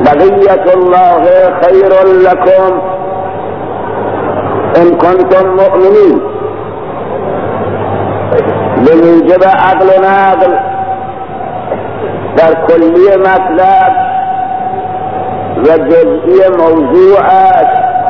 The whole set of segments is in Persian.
بقیت الله خیر لکم ان کنتم مؤمنین. به موجب عقل و نقل در کلی مطلب و جزئی موضوعش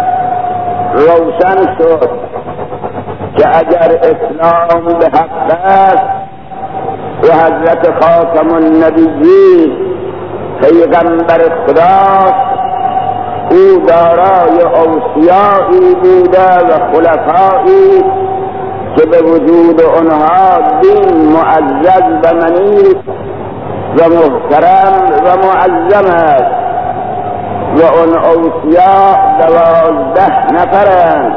روشن شد که اگر اسلام به حق است و حضرت خاتم النبیین پیغمبر خداست، او دارای اوصیایی بوده و خلفایی که به وجود آنها دین معزز و منیع و محترم و معظم است و آن اوصیا 12 نفرند.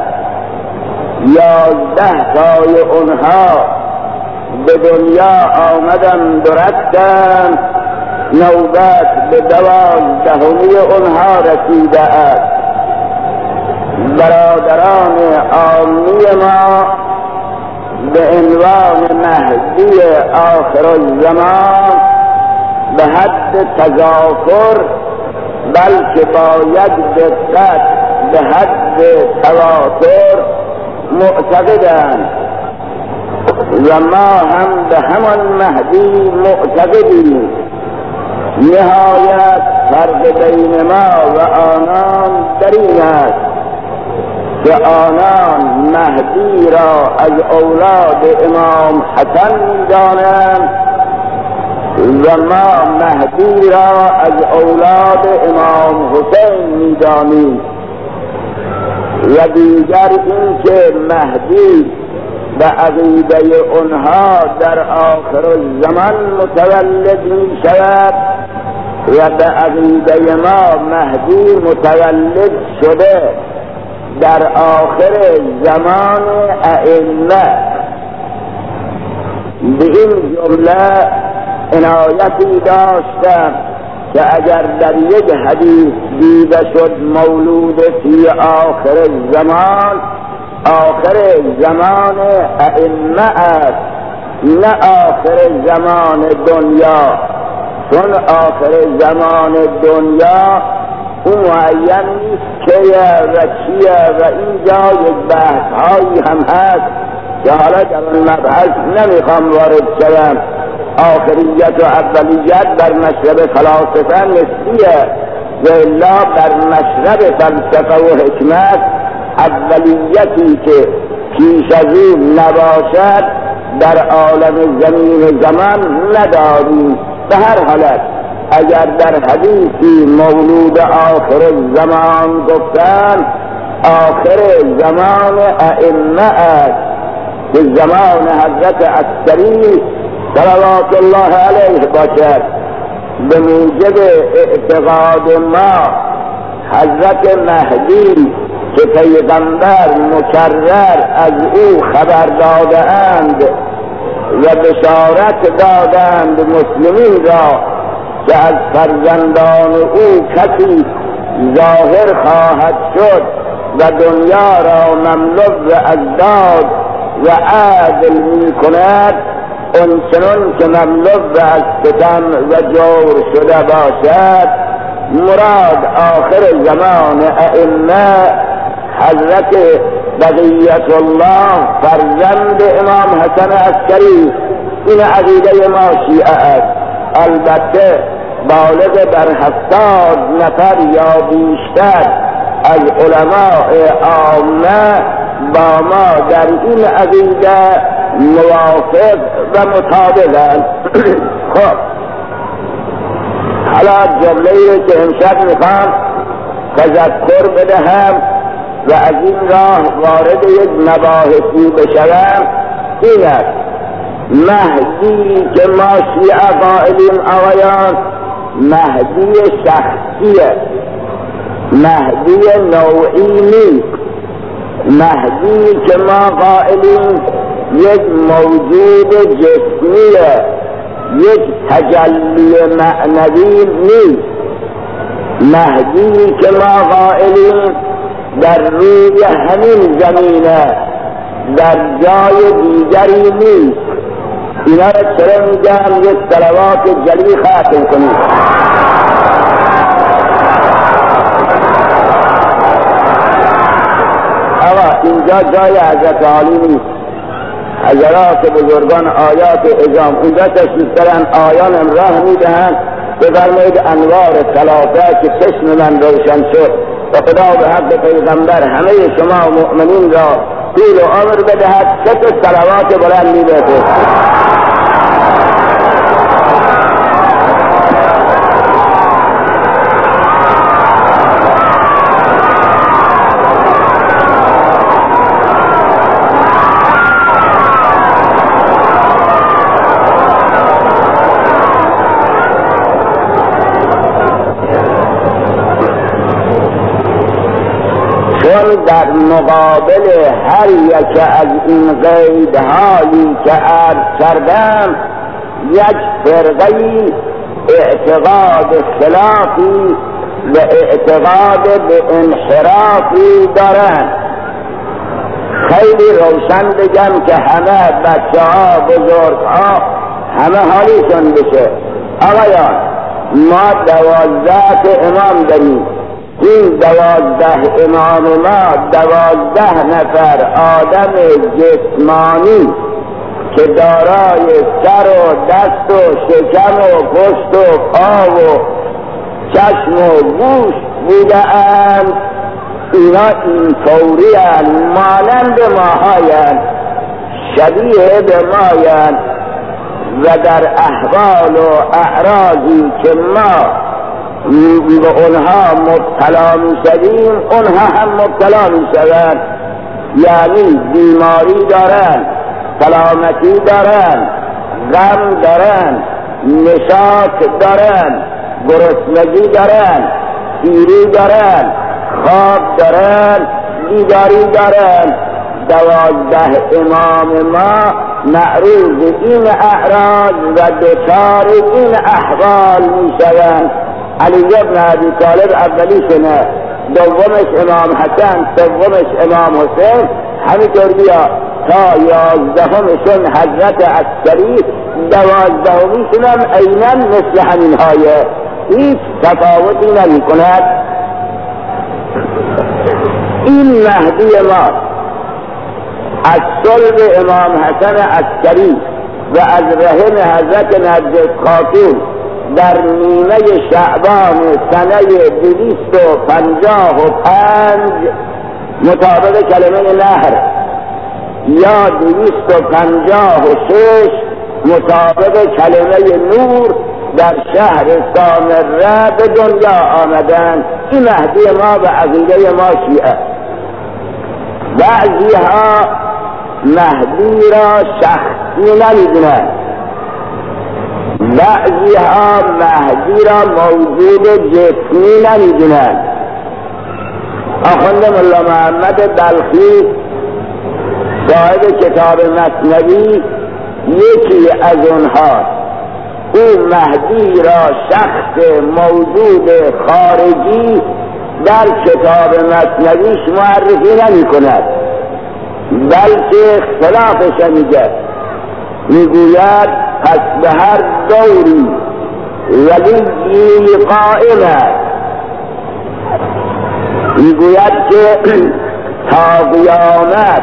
11 تای آنها به دنیا آمدند و رفتند، نوبت به 12 آنها رسیده است. برادران عامی ما به عنوان مهدی آخر الزمان به حد تضافر، بلکه باید دقت به حد تواتر معتقدند و ما هم به همان مهدی معتقدیم. نهایت فرق بین ما و آنان در این است که آنان مهدی را از اولاد امام حسن می‌دانند و ما مهدی را از اولاد امام حسین می‌دانیم. و دیگر این که مهدی به عقیده آنها در آخر الزمان متولد می شود و به عقیده ما مهدی متولد شده در آخر زمان ائمه. به این جمله عنایتی داشتم که اگر در یک حدیث دیده شد مولود فی آخر الزمان، آخر زمان ائمه است، نه آخر زمان دنیا، چون آخر زمان دنیا او معین نیست که و چیه و اینجا یک بحث هایی هم هست که حالا در اون مبحث نمیخوام وارد شوم. آخریت و اولیت در مشرب فلاسفه نسبیه و الا در مشرب فلسفه و حکمت اولیتی که پیش از این نباشد در عالم زمین زمان نداریم. به هر حالت اگر در حدیثی مولود آخر زمان گفتن، آخر زمان ائمه است که زمان حضرت عسکری صلوات الله علیه باشد. به موجب اعتقاد ما حضرت مهدی که پیغمبر مکرر از او خبر داده‌اند و بشارت دادند مسلمین را که از فرزندان او کسی ظاهر خواهد شد و دنیا را مملو از داد و عدل می کند، آنچنان که مملو از ستم و جور شده باشد. مراد آخر زمان ائمه حضرت بقیت الله فرزند امام حسن عسکری. این عقیده ما شیعه است. البته بالغ بر 70 نفر یا بیشتر از علماء عامه با ما در این عقیده موافق و مطابقند. خب حالا جمله‌ای که امشب میخوام تذکر بدهم و از این راه وارد یک مباحثی بشوم این است: مهدی که ما شیعه قائلیم آقایان مهدی شخصیه، مهدی نوعی نیست. مهدی که ما قائلیم یک موجود جسمیه، یک تجلی معنوی نیست. مهدی که ما قائلیم در روی همین زمینه، در جای دیگری نیست. اینا را چرا میگم؟ یک صلوات جلی ختم کنید. اونجا جای حضرت عالی نیست. حضرات بزرگان آیات اعظام اونجا تشریف دارن، آیان راه میدهند. بفرمایید انوار ثلاثه که چشم من روشن شد و خدا به حق پیغمبر همه شما مؤمنین را طول و عمر بدهد. ست صلوات بلندی بفرستید. در مقابل هر یک از این قیدهایی که عرض کردم یک فرقه‌ای اعتقاد خلافی و اعتقاد به انحرافی دارند. خیلی روشن بگم که همه بچه ها بزرگ ها همه حالیشون بشه. آقایان ما 12 امام داریم. این 12 امام ما 12 نفر آدم جسمانی که دارای سر و دست و شکم و پشت و پا و چشم و گوش بودند. اینا این طوری مانند ماهایند، شبیه به مایند و در احوال و اعراضی که ما به اونها مبتلا می شدیم اونها هم مبتلا می شدند. یعنی بیماری دارن، سلامتی دارن، غم دارن، نشاط دارن، گرسنگی دارن، پیری دارن، خواب دارن، بیداری دارن. 12 امام ما معروض این اعراض و دچار این احوال می شدند. علی بن ابی طالب اولیشونه، دومش امام حسن، سومش امام حسین، همینطور بیا تا 11مشون حضرت عسکری، 12میشون هم عیناً مثل همین های، هیچ تفاوتی نمی کند. این مهدی ما از صلب امام حسن عسکری و از رحم حضرت نجف خاتون در نیمه شعبان سنه 255 مطابق کلمه نهر یا 256 مطابق کلمه نور در شهر سامره به دنیا آمدند. این مهدی ما و عقیده ما شیعه. بعضی ها مهدی را شخصی نمیدونند، بعضی ها مهدی را موجود جسمی نمیدونند. آخوند ملا محمد بلخی صاحب کتاب مثنوی یکی از اونها، او مهدی را شخص موجود خارجی در کتاب مثنویش معرفی نمی کند، بلکه خلافش میگه. میگوید پس به هر دوری ولی قائم است. میگوید که تا قیامت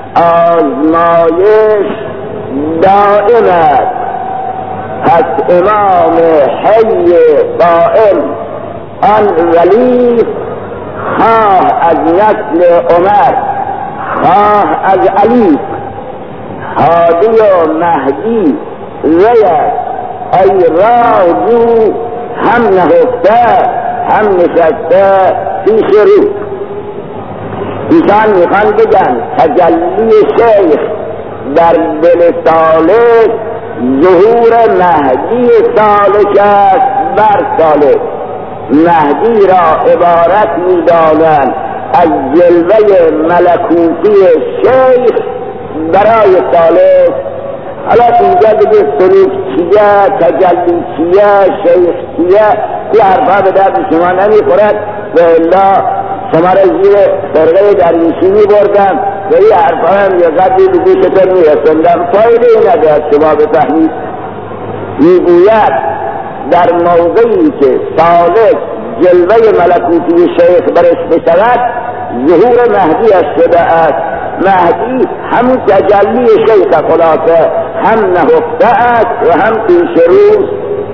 آزمایش دائم است. پس امام حی قائم آن ولی خواه از نسل عمر خواه از علی، هادی و مهدی ویست ای راجو هم نهفته هم نشسته پیش رو. ایشان میخوان بگن تجلی شیخ در دل سالک ظهور مهدی سالک است بر سالک. مهدی را عبارت میدانند از جلوه ملکوتی شیخ برای سالک. حالا اینجا دیگه سلوک چیه، تجلی چیه، شیخ چیه، یه حرفا به درد شما نمیخورد و الا شما را زیر فرقه درویشی میبردم و یه حرفا هم یه قدری به گوشتون میرسندم، فایده ای ندارد شما بفهمید. میگوید در موضعی که سالک جلوه ملکوتی شیخ برش بشود ظهور مهدی شده است. مهدی همون تجلی شیخ خلاصه هم نهفته است و هم پیش روز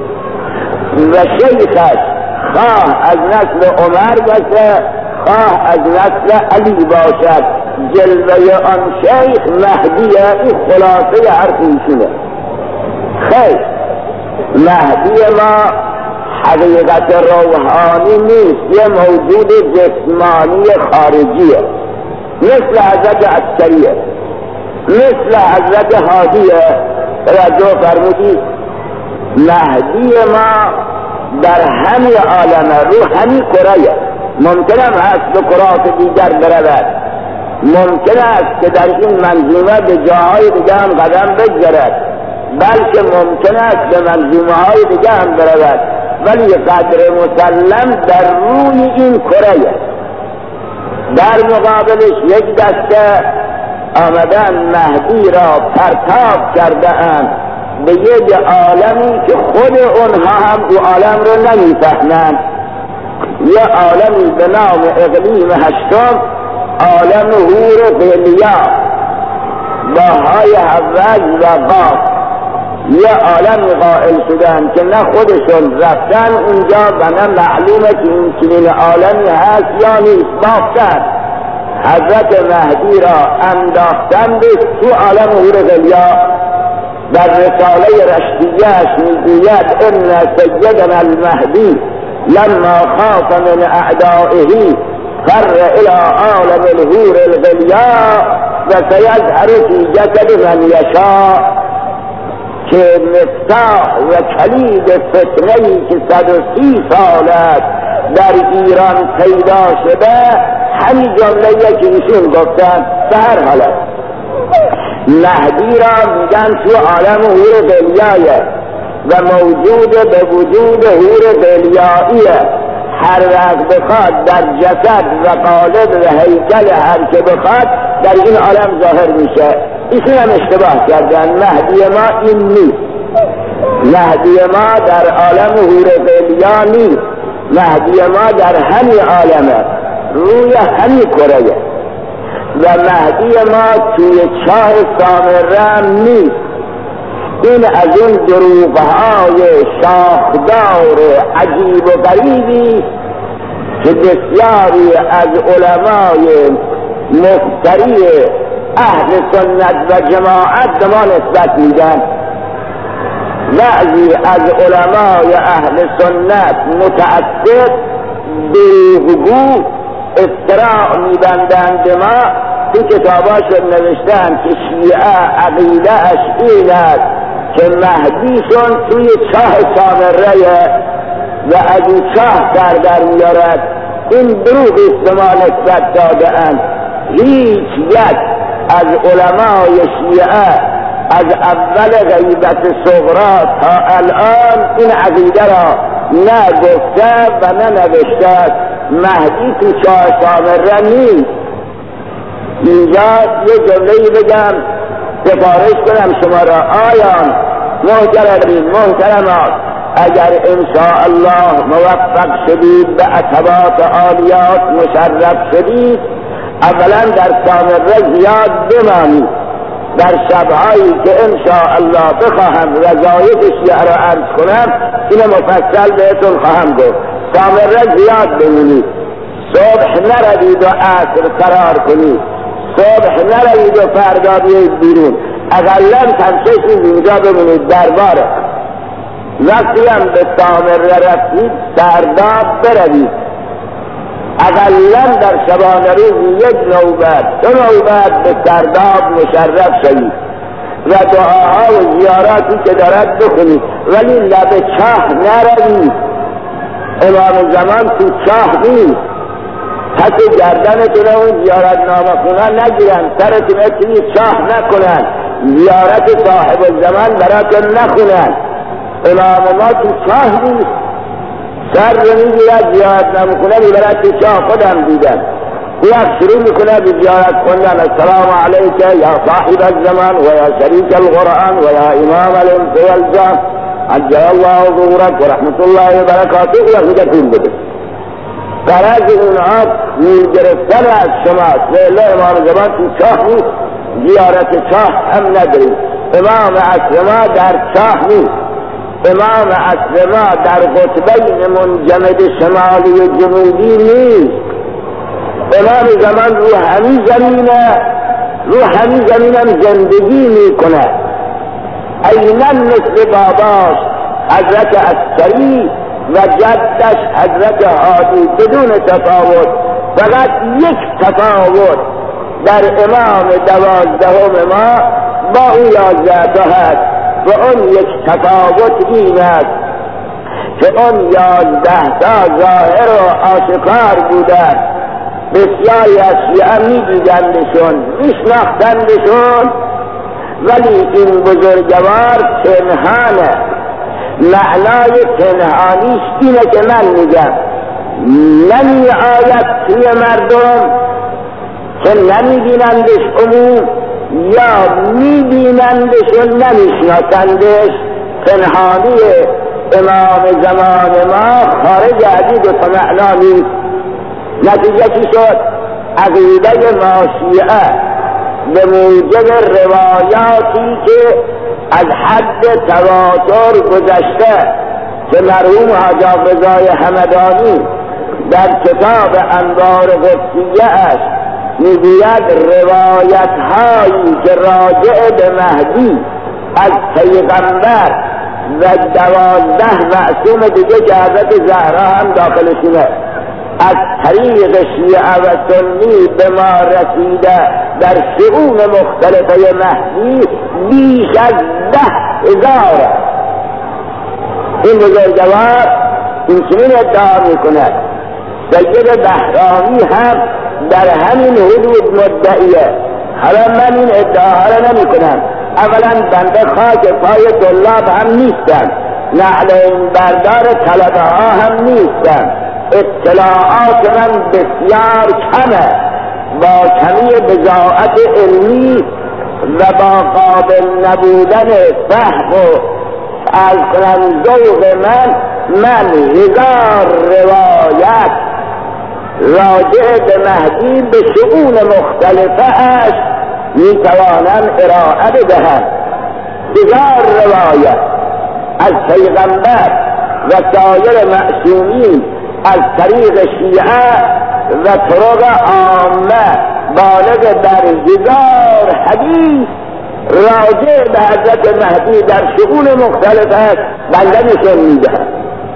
و شیخش خواه از نسل عمر باشه خواه از نسل علی باشد جلوه آن شیخ مهدیه. این خلاصه حرف ایشونه. خیر مهدی ما حقیقت روحانی نیست، یه موجود جسمانی خارجیه مثل حضرت عسکریه مثل حضرت هادیه. توجه فرمودید مهدی ما در همه عالمه رو همین کره ممکن هست به کرات دیگر برود، ممکن است که در این منظومه به جاهای دیگر هم قدم بگذارد، بلکه ممکن است به منظومه های دیگر هم برود، ولی قدر مسلم در روی این کره. در مقابلش یک دسته آمدن مهدی را پرتاب کرده اند به یک عالمی که خود اونها هم او عالم رو نمیفهمند. یه عالمی به نام اقلیم هشتم، عالم هور فعلیا با های حوض و قاف، یه عالم قائل شدن که نه خودشون رفتن اونجا و نه معلومه که این چنین عالمی هست یا نیست. بافتن حضرت مهدی را انداختن به تو عالم هور فعلیا. در رساله رشدیهش میگوید ان سیدنا المهدی لما خاف من اعدائه فر الى عالم الهور الغلیا و سیظهر فی جسد من یشاء. که مفتاح و کلید فتنه‌ای که 130 سال است در ایران پیدا شده همین جمله‌ای که ایشون گفتن به هر حالت مهدی را میگن تو عالم هور فعلیایه و موجود به وجود هور فعلیاییه. هر وقت بخواد در جسد و قالب و هیکل هر که بخواد در این عالم ظاهر میشه. ایشون هم اشتباه کردن. مهدی ما این نیست. مهدی ما در عالم هور فعلیا نیست. مهدی ما در همین عالمه، روی همین کره. و مهدی ما توی چاه سامره نیست. این از اون دروغهای شاخدار عجیب و غریبی که بسیاری از علمای مفتری اهل سنت و جماعت به ما نسبت میدن. بعضی از علمای اهل سنت متعصب دروغگو افتراع میبندند به ما. تو کتاباشون نوشتن که شیعه عقیده اش این است که مهدیشون توی چاه سامره و از این چاه سر در میارد. این دروغ است به ما نسبت داده اند. هیچ یک از علمای شیعه از اول غیبت صغرا تا الان این عقیده را نه گفته و نه نوشته. مهدی تو چاه سامره نیست. اینجا یه جمله‌ای بگم سفارش کنم شما را. آیان محترمات اگر انشاءالله موفق شدید به عتبات عالیات مشرف شدید، اولا در سامره زیاد بمانید. در شبهایی که انشاءالله بخواهم رضایت شیعه را عرض کنم اینو مفصل بهتون خواهم گفت. سامره زیاد بمونید. صبح نروید و عصر قرار کنید. صبح نروید و فردا بیایید بیرون. اقلا تنششید اینجا بمونید درباره. وقتی هم به سامره رفتید سرداب بروید. اقلا در شبانه روز یک نوبت 2 نوبت به سرداب مشرف شوید و دعاها و زیاراتی که دارد بخونید، ولی لب چاه نروید. امام زمان تو چاه نیست. حتی گردنتون اون زیارت نامه خونن نگیرن، سرتون اتنی چاه نکنن، زیارت صاحب الزمان براتون نخونن. امام ما تو چاه نیست. سر رو میگیرد زیارت نامه خونه میبرد تو چاه. خودم دیدم یک شروع میکنه به زیارت خوندن. السلام علیک یا صاحب الزمان و یا شریک القرآن و یا امام الانس والجان عجل الله ظهورک و رحمت الله و برکاته. و میگه طول بده. غرض اونها نور گرفتن از شماست. لیلا امام زمان تو چاه نیست، زیارت چاه هم نداریم. امام عصر ما در چاه نیست، امام عصر ما در قطبین منجمد شمالی و جنوبی نیست. امام زمان رو همین زمینم زندگی میکنه. اینن مثل باباش حضرت عسکری و جدش حضرت هادی بدون تفاوت. فقط یک تفاوت در امام 12 ما با اون 11 تا هست و اون یک تفاوت این است که اون 11 تا ظاهر و آشکار بودند. بسیاری از شیعه میدیدندشون، میشناختندشون، ولی این بزرگوار پنهانه. معنای پنهانیش اینه که من میگم نمی آید توی مردم که نمیبینندش عموم، یا میبینندش و نمیشناسندش. پنهانی امام زمان ما خارج از این دو تا معنا نیست. نتیجه چی شد؟ عقیده ما شیعه به موجب روایاتی که از حد تواتر گذشته که مرحوم حاج رضای همدانی در کتاب انوار قدسیه اش میگوید روایت هایی که راجع به مهدی از پیغمبر و 12 معصوم دیگه که حضرت زهرا هم داخلشونه از طریق شیعه و سنی به ما رسیده در شؤون مختلفه مهدی بیش از 10,000. این بزرگوار این چنین ادعا میکند. سید بهرامی هم در همین حدود مدعیه. حالا من این ادعاها را نمی کنم. اولا بنده خاک پای طلاب هم نیستم، نعل این بردار طلبه ها هم نیستم. اطلاعات من بسیار کمه. با کمی بضاعت علمی و با قابل نبودن فهم و از کنم ذوق من 1000 روایت راجع به مهدی به شؤون مختلفه اش میتوانم ارائه بدهم. 1000 روایت از پیغمبر و سایر معصومین از طریق شیعه و طرق عامه بالغ در 1000 حدیث راجع به حضرت مهدی در شؤون مختلف است بنده نشون میدهم.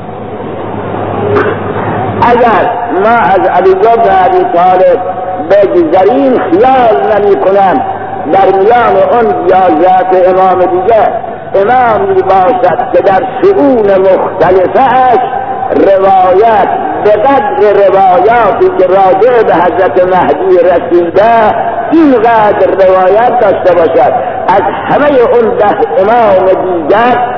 اگر ما از علی بن ابی طالب بگذریم خیال نمی کنم در میان اون 11 امام دیگه امامی باشد که در شؤون مختلفش روایت به قدر روایاتی که راجع به حضرت مهدی رسیده اینقدر روایت داشته باشد. از همه اون 10 امام دیگر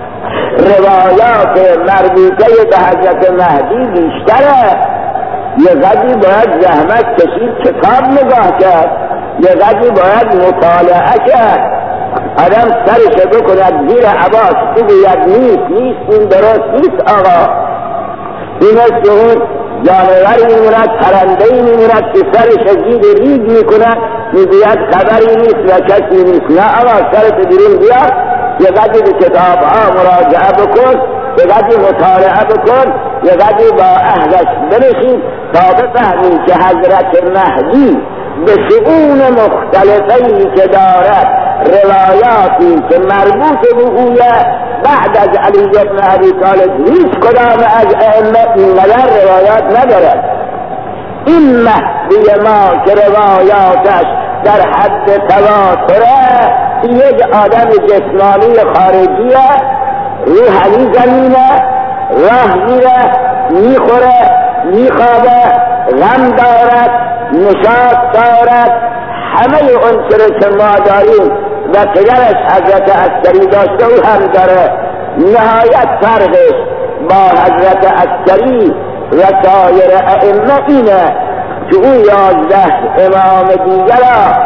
روایات مربوطه به حضرت مهدی بیشتره. یه قدری باید زحمت کشید کتاب نگاه کرد، یه قدری باید مطالعه کرد. آدم سرش بکند زیر عباس بگوید نیست این درست نیست آقا. این است که اون جانوری میموند، پرندهی میموند که سرش زیر ریگ میکند میگوید خبری نیست و کسی نیست. نه آقا سرش بیرون بیاد، یه قدری به کتاب ها مراجعه بکن، یه قدری مطالعه بکن، یه قدری با اهلش بنشین تا بفهمی که حضرت مهدی به شؤون مختلفی که دارد روایاتی که مربوط به اویه بعد از علی بن ابی طالب هیچ کدام از ائمه اینقدر روایات ندارد. این مهدی ما که روایاتش در حد تواتره یک آدم جسمانی خارجیه، روحانی زمینه، راه میره، میخوره، میخوابه، غم دارد، نشاط دارد، همه اون چرا که ما داریم و پدرش حضرت عسکری داشته او هم داره. نهایت فرقش با حضرت عسکری و سایر ائمه اینه که او 11 امام دیگر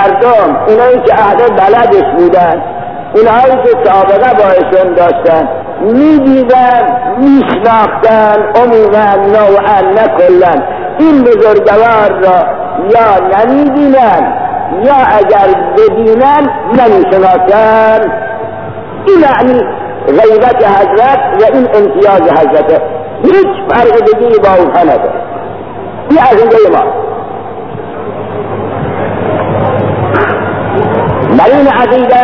مردم، اونایی که اهل بلدش بودن، اونایی که سابقه با ایشون داشتن، میدیدن میشناختن عموما نوعا نه کلا این بزرگوار را یا نمیدینن یا اگر ببینن نمیشناسن. این معنی غیبت حضرت و این امتیاز حضرت، هیچ فرق دیگری با اونها نداره. این عقیده ما. در این عقیده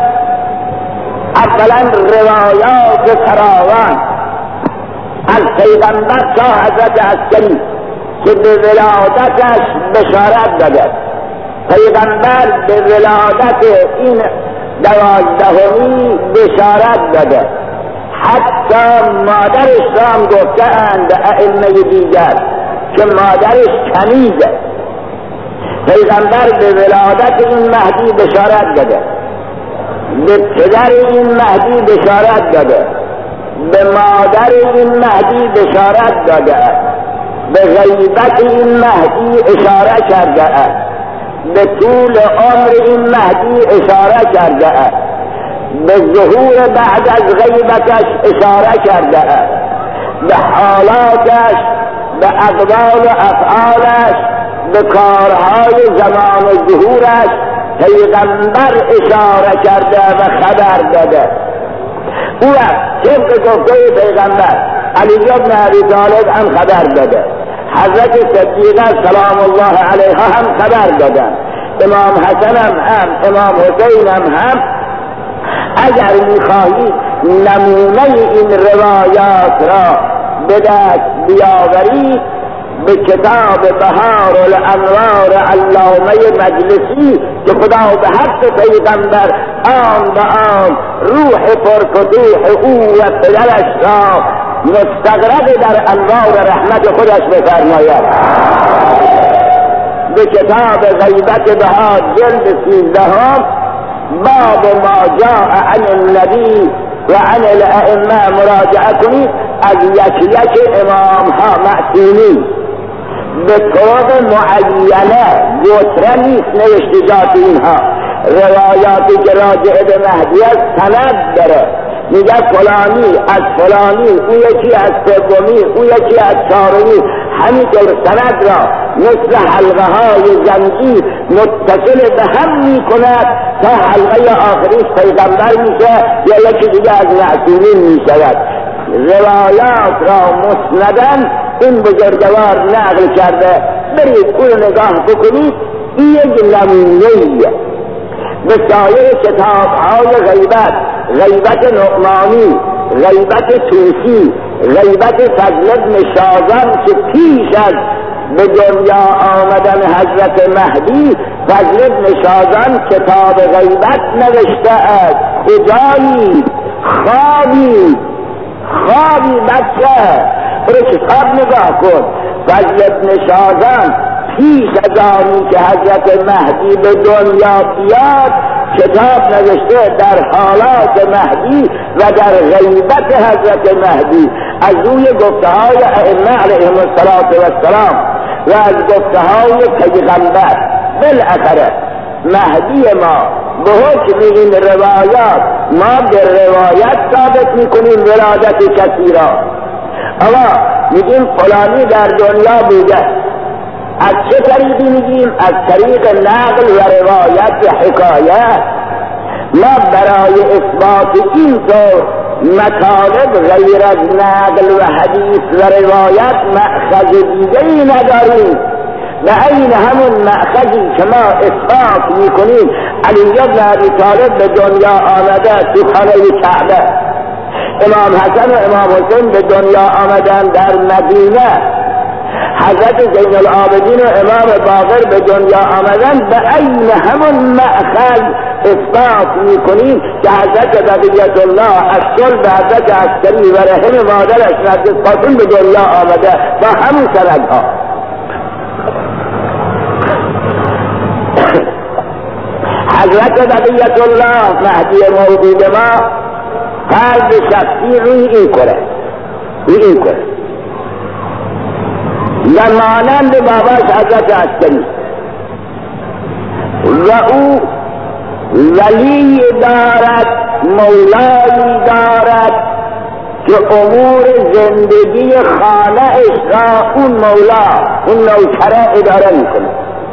اولا روایات فراوان از پیغمبر تا حضرت عسکری که به ولادتش بشارت داده. پیغمبر به ولادت این 12می بشارت داده. حتی مادرش را هم گفته‌اند ائمه دیگر که مادرش کنیزه. پیغمبر به ولادت این مهدی بشارت داده، به پدر این مهدی بشارت داده، به مادر این مهدی بشارت داده، به غیبت این مهدی اشاره کرده، به طول عمر این مهدی اشاره کرده، به ظهور بعد از غیبتش اشاره کرده، به حالاتش، به اقوال و افعالش، به کارهای زمان و ظهورش پیغمبر اشاره کرده و خبر داده. او طبق گفته پیغمبر علی بن ابی طالب هم خبر داده، حضرت صدیقه سلام الله علیها هم خبر دادن، امام حسن هم امام حسین هم. اگر میخواهید نمونه این روایات را به دست بیاورید به کتاب بهار الانوار علامه مجلسی که خدا به حق پیغمبر آن به آن روح پرفتوح او و پدرش را مستغرق در انوار رحمت خودش بفرماید. به کتاب غیبت بهار جلد 13 باب ما جاء عن النبی و عن الائمه مراجعه کنید. از یک امام ها معصومین به طرق معینه گوتره نیست نوشتجات اینها، روایاتی که راجع به مهدی است سند داره، میگه فلانی از فلانی، او یکی از سومی، او یکی از چهارمی، همینطور سند را مثل حلقه های زنجیر متصل به هم میکند تا حلقه آخریش پیغمبر میشه یا یکی دیگه از معصومین میشود. روایات را مسندن این بزرگوار نقل کرده، برید اون نگاه بکنید. این یک نمونه‌ایه. به سایر کتاب‌های غیبت، غیبت نعمانی، غیبت توسی، غیبت فضل بن شازن که پیش از به دنیا آمدن حضرت مهدی فضل بن شازن کتاب غیبت نوشته است. کجایی؟ خوابی بچه برو کتاب نگاه کن. فضل بن شازن پیش از آنی که حضرت مهدی به دنیا بیاد کتاب نوشته در حالات مهدی و در غیبت حضرت مهدی، از روی گفته های ائمه علیهم السلام و از گفته های پیغمبر. بالاخره مهدی ما به حکم این روایات ما به روایت ثابت میکنیم ولادت کسی را. اما میگیم فلانی در دنیا بوده، از چه طریقی میگیم؟ از طریق نقل و روایت و حکایت. ما برای اثبات این طور مطالب غیر از نقل و حدیث و روایت مأخذ دیگری نداریم. و این همون مأخذی که ما اثبات میکنیم علی بن ابی طالب به دنیا آمده تو خانه کعبه، امام حسن و امام حسین به دنیا آمدن در مدینه، حضرت زین العابدین و امام باقر به دنیا آمدن، به عین همون مأخذ اثبات میکنیم که حضرت بقیت الله از صلب حضرت عسکری و رحم مادرش نرگس فاطمه به دنیا آمده با همون سندها. حضرت بقیت الله مهدی موجود ما فرض شخصی روی این کنه و مانند باباش حضرت عسکری و او ولی دارد، مولایی دارد که امور زندگی خانه‌اش را اون مولا، اون نوکره اداره میکنه.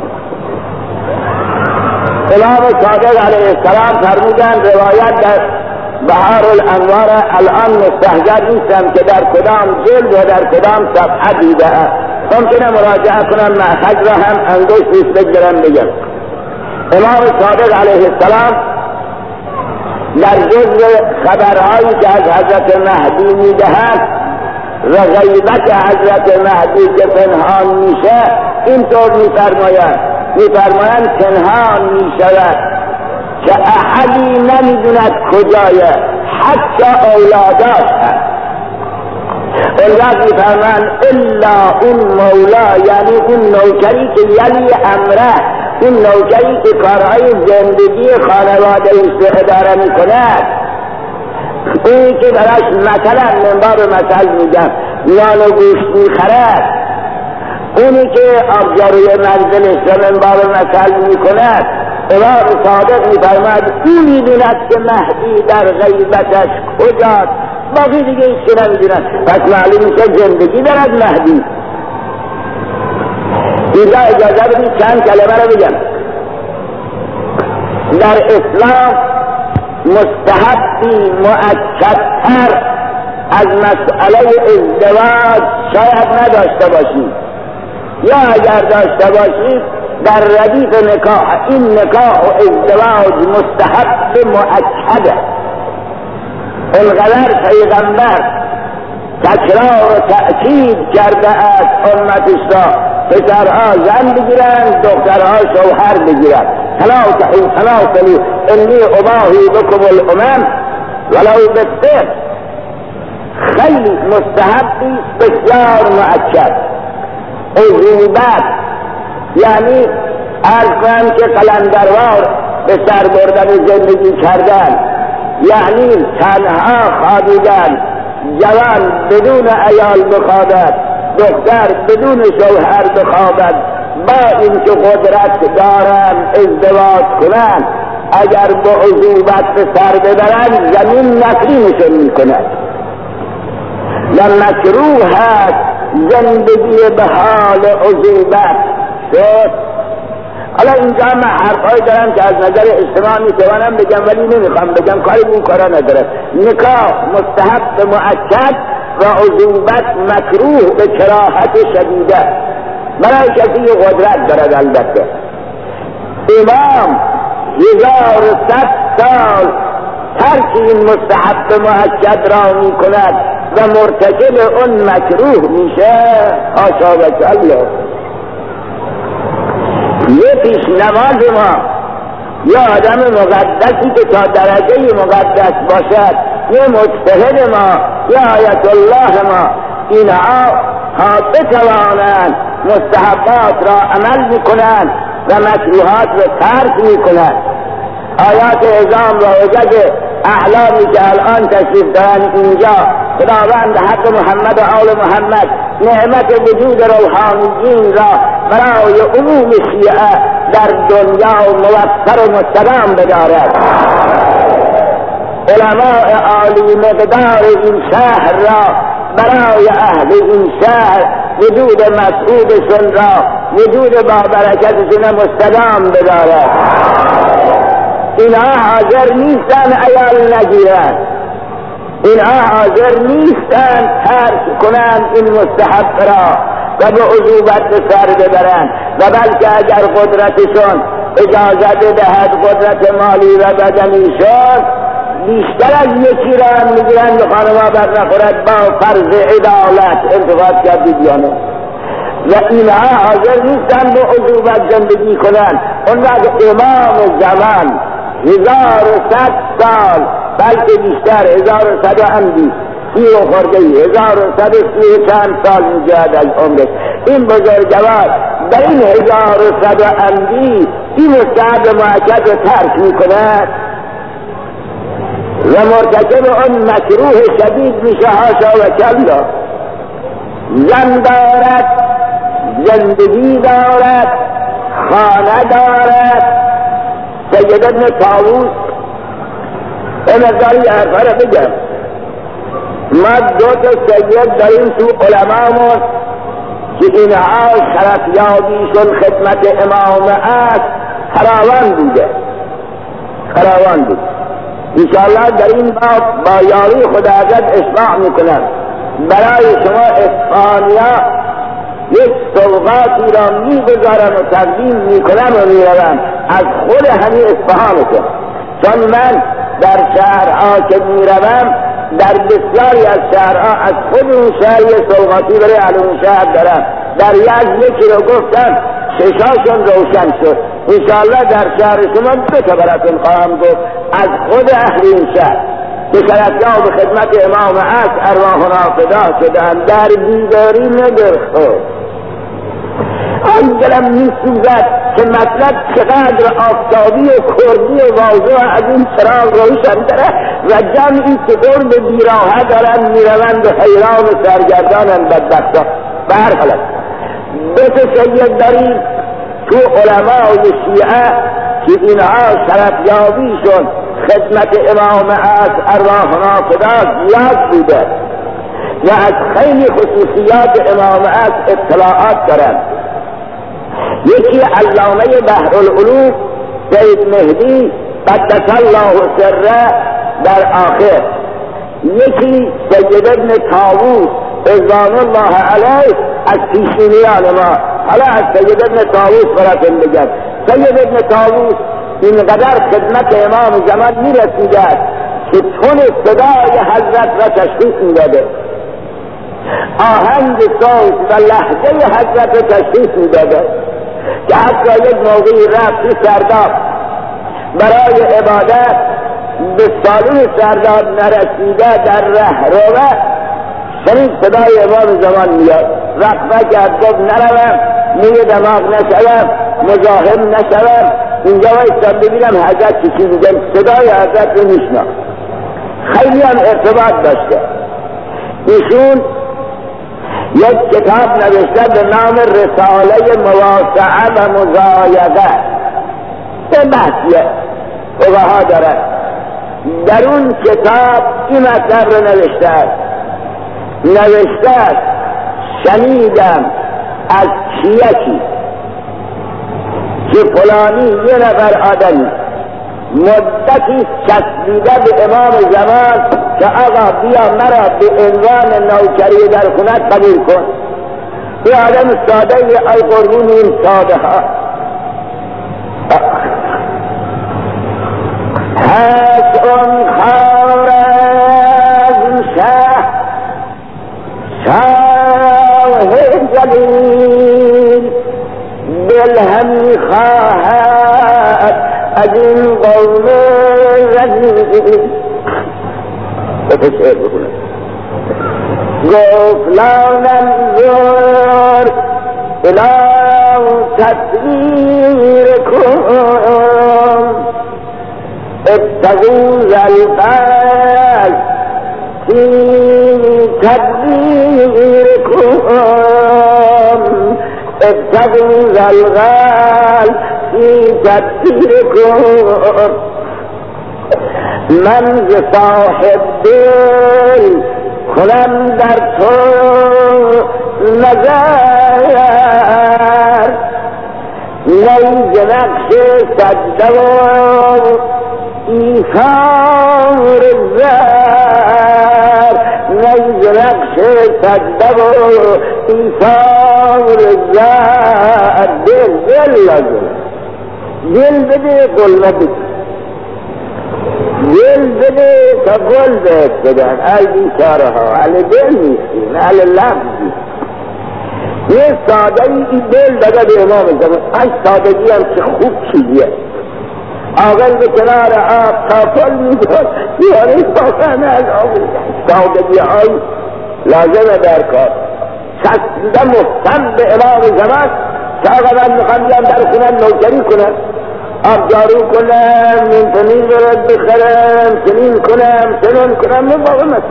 امام صادق علیه السلام فرمودند، روایت در بحار الانوار الان مستحضر نیستم که در کدام جلد و در کدام صفحه دیده است، ممکنه مراجعه کنم، مأخذ را هم انگشت بگیرم بگم. امام صادق علیه السلام در جزء خبرهایی که از حضرت مهدی میدهد و غیبت حضرت مهدی که پنهان میشه اینطور میفرمایند پنهان میشود که احدی نمیدوند کجایه، حتی اولاداش هست. اولاد میفرمایند الا اون مولا، یعنی اون نوکری که یلی امره، اون نوکری که کارهای زندگی خانواده ایش اداره میکند، اونی که براش مثلا من باب مثل میگم نان و گوشت میخرد، اونی که آبجاروی منزلش را من باب مثل میکند، امام صادق میفرماید او میدوند که مهدی در غیبتش کجاست، باقی دیگه هیچ که نمیدونند. پس معلوم میشه زندگی دارد مهدی. اینجا اجازه بدید چند کلمه رو بگم. در اسلام مستحبی مؤکدتر از مسئله ازدواج شاید نداشته باشید، یا اگر داشته باشید در ردیف نکاح، این نکاح و ازدواج مستحب مؤکده. انقدر پیغمبر تکرار و تأکید کرده است امتش را پسرها زن بگیرند، دخترها شوهر بگیرند. تناسلوا انی اباهی بکم الامم ولو بالسحر. خیلی مستحبی بسیار مؤکد. عزوبت یعنی عرض کنم که قلندروار به سر بردن زندگی کردن، یعنی تنها خوابیدن، جوان بدون عیال بخوابد، دختر بدون شوهر بخوابد، با اینکه قدرت دارن ازدواج کنن، اگر با عزوبت به سر ببرن زمین نفرینشون میکنن. مکروه هست زندگی به حال عزوبت. حالا اینجا من حرفایی دارم که از نظر اجتماع میتوانم بگم ولی نمیخوام بگم، کاری اون کارا نداره. نکاح مستحب مؤکد و عزوبت مکروه به کراهت شدیده برای کسی قدرت دارد. البته امام 1100 سال ترک این مستحب مؤکد را میکند و مرتکب اون مکروه میشه. حاشا و کلا. یه پیش نماز ما، یه آدم مقدسی که تا درجه مقدس باشد، یه مجتهد ما، یه آیت الله ما، اینها بتوانند مستحبات را عمل میکنند و مکروهات را ترک میکنند. آیات اعظام و حجج اعلامی که الان تشریف دارن اینجا، خداوند حق محمد و آل محمد نعمت وجود روحانیین را برای عموم شیعه در دنیا موفر و مستدام بدارد. علماء عالی مقدار این شهر را برای اهل این شهر وجود مسعودشون را، وجود با برکتشون مستدام بدارد. اینها حاضر نیستن عیال نگیرن، اینها حاضر نیستن ترک کنن این مستحب را و به عزوبت به سر ببرن، و بلکه اگر قدرتشون اجازه بدهد، قدرت مالی و بدنیشون، بیشتر از یکی را هم میگیرن به خانما بر نخورد با فرض عدالت انتقاد کردید یا نه. و اینها حاضر نیستن به عزوبت زندگی کنن. اون وقت امام زمان 1100 سال بلکه بیشتر، 1100 عمدی 30 خورده 1130 چند سال میجاد از عمرش، این بزرگوار در این 1100 عمدی این مستحب مؤکد رو ترک میکند و مرتکب اون مکروه شدید میشه. حاشا و کلا. زن دارد، زندگی دارد، خانه دارد. سید ابن طاووس، این مقداری حرفا را بگم، ما دو تا سید داریم تو علمامون که اینها شرفیابیشون خدمت امام است فراوان بوده، فراوان بود. انشاءالله در این باب با یاری خداوند اشراع میکنم. برای شما اصفهانیا یک سوغاتی را میگذارم و تقدیم میکنم و میروم از خود همین اصفهانتون، چون من در شهرها که میروم در بسیاری از شهرها از خود اون شهر یک سوغاتی برای اهل اون شهر دارم. در یکی رو گفتم ششاشون روشن شد. انشاءالله در شهر شما دو تا براتون خواهم گفت از خود اهل این شهر که شرفیاب به خدمت امام است ارواحنا فدا شدند در بیداری ندرخت. آن دلم میسوزد که مطلب چقدر آفتابی و کردی و واضح از این چراغ روشن داره و جمعی چطور به بیراهه دارن میروند و حیران و سرگردانن بدبختا. به هر حالت دو تا سید داریم تو علمای شیعه که اینها شرفیابیشون خدمت امام است ارواحنا فدا زیاد بوده و از خیلی خصوصیات امام است اطلاعات دارن. یکی علامه بحرالعلوم سید مهدی قدس الله سره در آخر، یکی سید ابن طاووس رضوان الله علیه از پیشینیان ما. حالا از سید ابن طاووس براتون بگم. سید ابن طاووس اینقدر خدمت امام زمان میرسیده که تون صدای حضرت را تشخیص میداده، آهنگ صوت و لهجه حضرت را تشخیص میداده که حتی یک موقعی رفت سرداب برای عبادت به سالون سرداب نرسیده در ره روه شنید صدای امام زمان میاد، رقبه کرد گفت نروم موی دماغ نشوم مزاحم نشوم اینجا وایستم ببینم حضرت چی میگن. صدای حضرت رو میشنم. خیلی هم ارتباط داشته. ایشون یک کتاب نوشته به نام رساله مواسعه و مضایقه، به بحثیه فقها دارد. در اون کتاب این مطلب رو نوشته شنیدم از کیکی که فلانی یه نفر آدمی مدتی چسبیده به امام زمان که آقا بیا مرا به عنوان نوکری در خونت قبول کن. یه آدم ساده ای قربون این ساده ها هست اون خارزم شاه جلیل دل همی خواهد از این قوم رزیل. شعر بکنم. گفت لا ننظر الى تصویرکم ابتغوا الفضل فی تدبیرکم ابتغوا الغال فی تدبیرکم. من ز صاحب دل کنم در تو نظر نیز نقش سجده و ایثار زر نیز نقش سجده و ایثار زر. دل لازم دل بده قل نبید، دل بده تا گل بهت بدن. ای بیچاره ها اهل دل نیستیم، اهل لفظی. یه ساده ای دل داده به امام زمان. این سادگی هم چه خوب چیزیه. آقل به کنار آب تافل میدن یاری واقعا سادگی های لازمه در کار. چسبیده محکم به امام زمان که آقا من میخوام بیام در خونم نوکری کنم، آب جارو کنم، منتنی برد بخرم، چنین کنم مقاومت.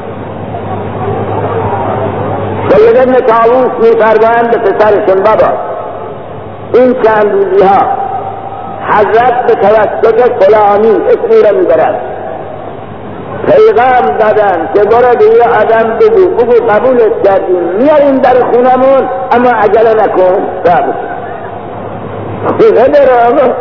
سید ابن طاووس میفرمایند به پسرشون بابا این چند روزی ها حضرت به توسط فلانی اسمی را میبرد پیغام دادن که برو به یه آدم بگو قبولت کردیم میاریم در خونمون اما عجله نکن خونه داره آقا.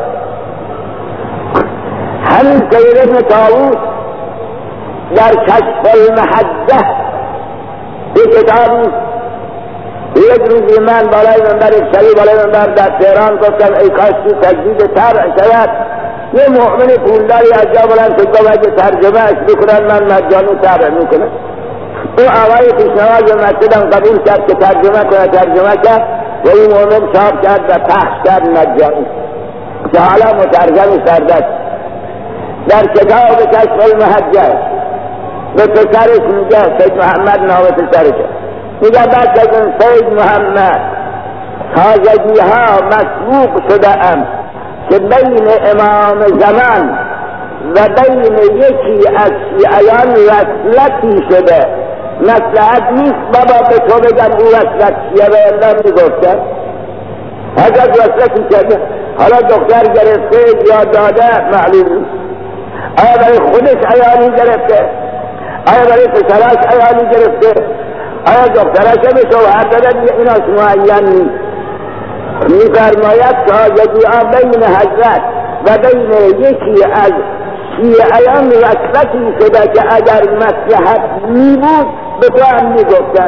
همین سید ابن طاووس در کشف المحجه یه کتابی یک روزی من بالای منبر شریف بالای منبر در تهران گفتم ای کاش که تجدید طبع شود یه مؤمن پولداری از جا بلند شد گفت اگه ترجمهش بکنن من مجانی طبع میکنم. او آقای پیشنهاد مسجدم قبول کرد که ترجمه کرد و این مؤمن چاپ کرد و پخش کرد مجانی که حالا مترجمش در دست. در کتاب کشف المحجه به پسرش میگه سید محمد نام پسرشه میگه بعد از اون سید محمد تازگی ها مسبوق شده ام که بین امام زمان و بین یکی از شیعیان وصلتی شده مصلحت نیست بابا به تو بگم او وصلت چیه و اندام میگفتن حضرت وصلتی کرده حالا دختر گرفته یا داده معلوم نیست آیا برای خودش عیالی گرفته آیا برای پسرش عیالی گرفته آیا دخترش به شوهر داده ایناش معین نیست. میفرماید تازگی ها بین حضرت و بین یکی از شیعیان وصلتی شده که اگر مصلحت میبود به تو هم میگفتن.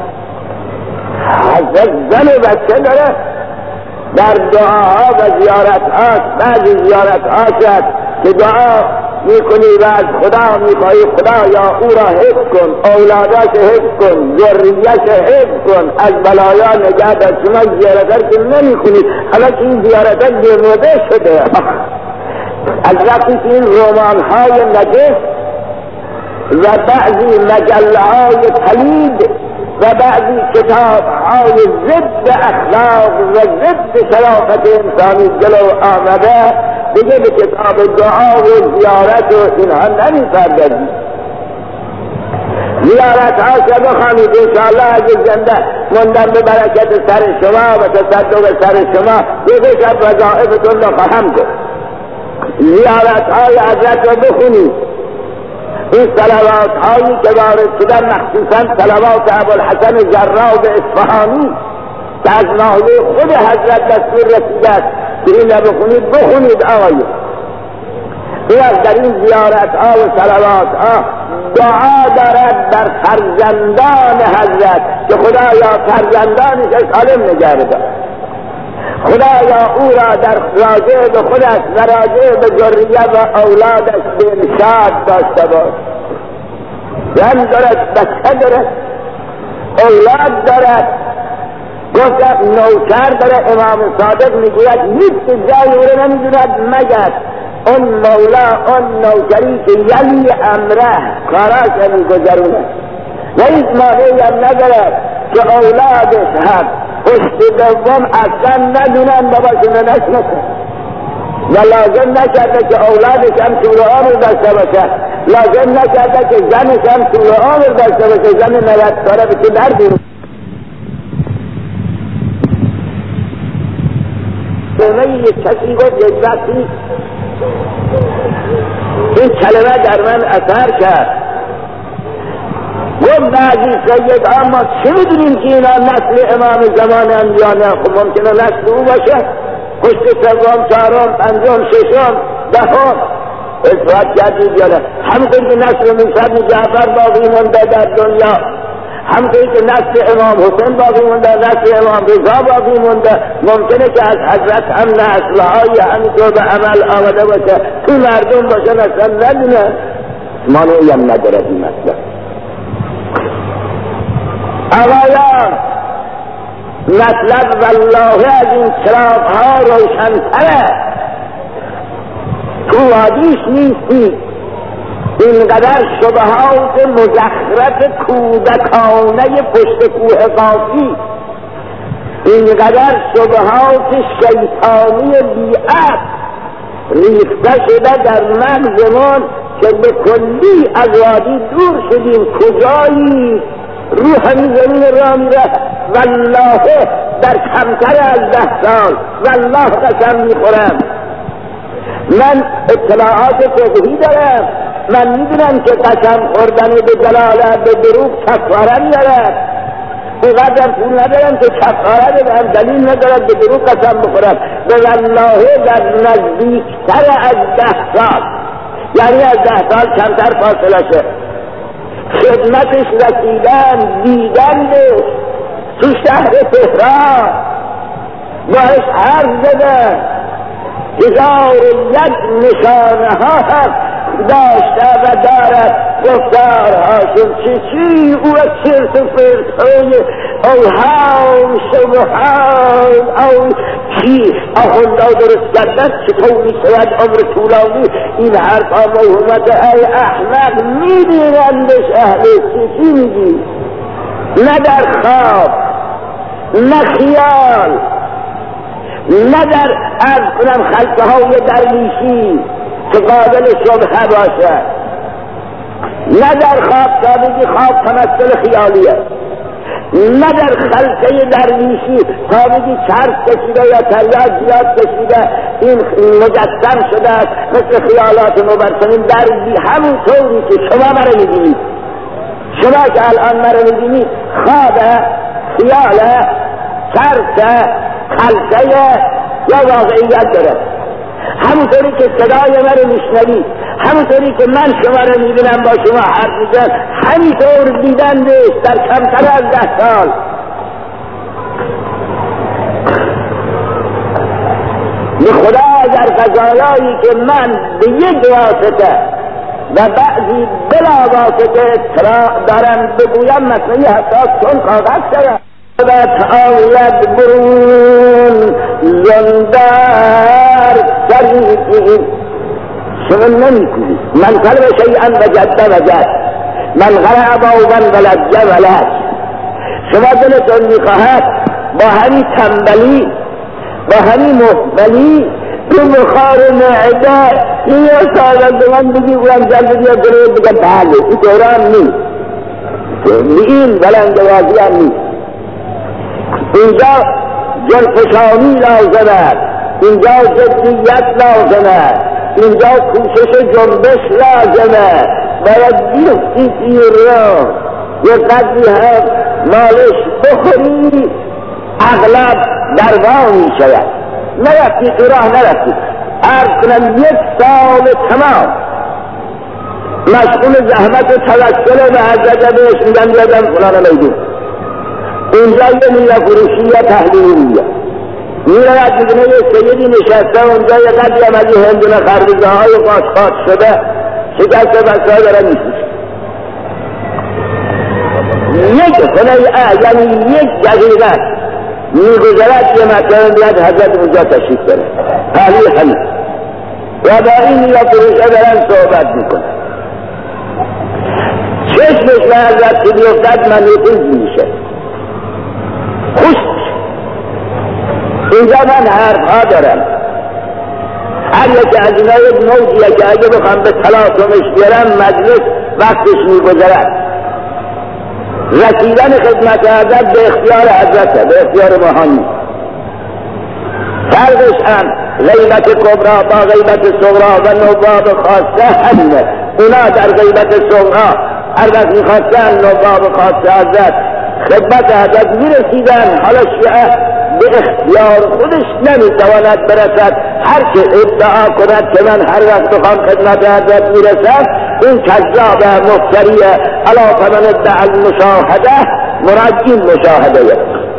حضرت زن و بچه داره در دعاها و زیارتها بعضی زیارتها شد که دعا میکنی و از خدا میخوایی خدا یا او را حفظ کن اولاداش حفظ کن ذریه‌اش حفظ کن از بلایا نگه دار. شما زیارتها که نمیکنید حالا که این زیارتها گرموده شده از وقتی که این رمانهای نجس و بعضی مجله‌های پلید و بعضی کتاب‌های ضد اخلاق و ضد شرافت انسانی جلو آمده دیگه به کتاب دعا و زیارت و اینها نمی‌پردازید. زیارت‌ها شما بخوانید انشاءالله اگه زنده موندن به برکت سر شما و تصدق سر شما دیگه شب وظائفتون رو خواهم گفت. زیارت‌های حضرت رو بخونید. این صلوات هایی که وارد شدن مخصوصا صلوات ابوالحسن زراب اصفهانی که از ناحیه خود حضرت دستور رسیده است که این بخونید بخونید آقایون. این در این زیارت ها و صلوات ها دعا دارد در فرزندان حضرت که خدایا فرزندانش سالم نگه دار، خدایا او را در راجع به خودش و راجع به ذریه و اولادش به ارشاد داشته باش. زن دارد، بچه دارد، اولاد دارد، گفتم نوکر دارد. امام صادق میگوید هیچ جایی او را نمیدوند مگر اون مولا اون نوکری که یلی امره کاراش میگذرونه و هیچ مانعی هم ندارد که اولادش هم پشت دوم اصلا ندونن باباشون رو نشناسن و لازم نکرده که اولادش هم طول عمر داشته باشه، لازم نکرده که زنش هم طول عمر داشته باشه. زن 90 ساله به چه دردی یک کسی گفت یک وقتی این کلمه در من اثر کرد گفت بعضی سید اما چه میدونیم که اینا نسل امام زمان انبیا نه؟ خب ممکنه نسل او باشه پشت سوم چهارم پنجم ششم دهم اثبات کردید یا نه؟ همونطور که نسل موسی بن جعفر باقی مونده در دنیا، همونطور که نسل امام حسین باقی مونده، نسل امام رضا باقی مونده، ممکنه که از حضرت هم نسل‌های همینطور به عمل آمده باشه تو مردم باشه اصلا ندونه. مانعی هم ندارد این مسئله. آقایان مطلب والله از این چراغ‌ها روشن‌تره، تو وادیش نیستی. اینقدر شبهات مزخرف کودکانه پشت کوه قافی، اینقدر شبهات شیطانی بیعت ریخته شده در مغزمون که به کلی از وادی دور شدیم. کجایی؟ روح همین زمین را میره والله در کمتر از 10 سال والله قسم میخورم من اطلاعات فقهی دارم من میدونم که قسم خوردن به جلالت به دروغ کفاره میارد، اونقدر پول ندارم که کفاره بدم، دلیل ندارد به دروغ قسم بخورم. به والله در نزدیکتر از 10 سال، یعنی از 10 سال کمتر فاصله شد، خدمتش رسیدن دیدنش تو شهر تهران، باش حرف زدن، 1001 نشانه ها داشته و دارد گفتارهاشون چی او چرت و پرتهای اوهام شبهات او چی آخونده درست کردن چطور می شود عمر طولانی این حرفا موهومت. ای احمق میبینندش اهل چی میگی؟ نه در خواب نه خیال نه در عرض کنم خلقه های درویشی که قابل شبهه باشد، نه در خواب تا بگی خواب تمثل خیالیه، نه در خلقه درویشی تا بگی چرس کشیده یا تریاک زیاد کشیده این مجسم شده است مثل خیالات مبرسمین. در همون طوری که شما مرا میبینید، شما که الان مرا میبینید خوابه، خیاله، چرسه، خلقه یا واقعیت داره. همونطوری که صدای من رو میشنوید، همونطوری که من شما رو میبینم با شما حرف میزنم، همینطور دیدندش در کمتر از 10 سال. به خدا در قضایایی که من به یک واسطه و بعضی بلا واسطه اطلاع دارم بگویم مسئله حساس چون کاغذ دارم آید برون زندار سریعی شما نمی کنید. من طلب شیئا وجد وجد، من غرع باوبا ولد ولد. شما دلتون میخواهد با همین تنبلی، با همین محملی تو بخار معده یه سالت به من بگی اونم جلد بیا جلوی بگه بله این دوران نیست، به این بلندوازی هم نیست. اینجا جلفشانی لازم است، اینجا جدیت لازم است، اینجا کوشش جنبش لازم است. باید بیفتی تیر را یه قدری هم مالش بخوری اغلب دروا می شود. نرفتی تو راه نرفتی، عرض کنم 1 سال تمام مشغول زحمت و توسل به حضرت بهش میگم یادم فلان میدون اینجا یه میره فروشی یا تحلیلیه میرود میدونه یه سیدی نشسته اونجا یه قدری هم از این هندونه خربزه های قاچقاچ شده شکست بسته داره میفروشه. یک خونه یعنی 1 دقیقه میگذرد یه مطلب بیاد حضرت اونجا تشریف داره تحلیل حلیل و با این یا فروشه دارن صحبت میکنه. چشمش به حضرت که بیفتد من یکیز میشه خوش. اینجا من حرفها دارم، هر یکی از اینا یک موجیه که اگه بخوام به تلاطمش بیارم مجلس وقتش میگذرد. رسیدن خدمت حضرت به اختیار حضرت، به اختیار ماهانی. فرقش هم غیبت کبرا با غیبت صغرا و نواب خاصه همه. اونا در غیبت صغرا هر وقت میخواستن نواب خاصه حضرت خدمت حضرت میرسیدن. حالا شیعه به اختیار خودش نمیتواند برسد، هر که ادعا کند که من هر وقت بخوام خدمت حضرت میرسم این کذاب مفتری علی فمن ادعا المشاهده، مراد این مشاهده.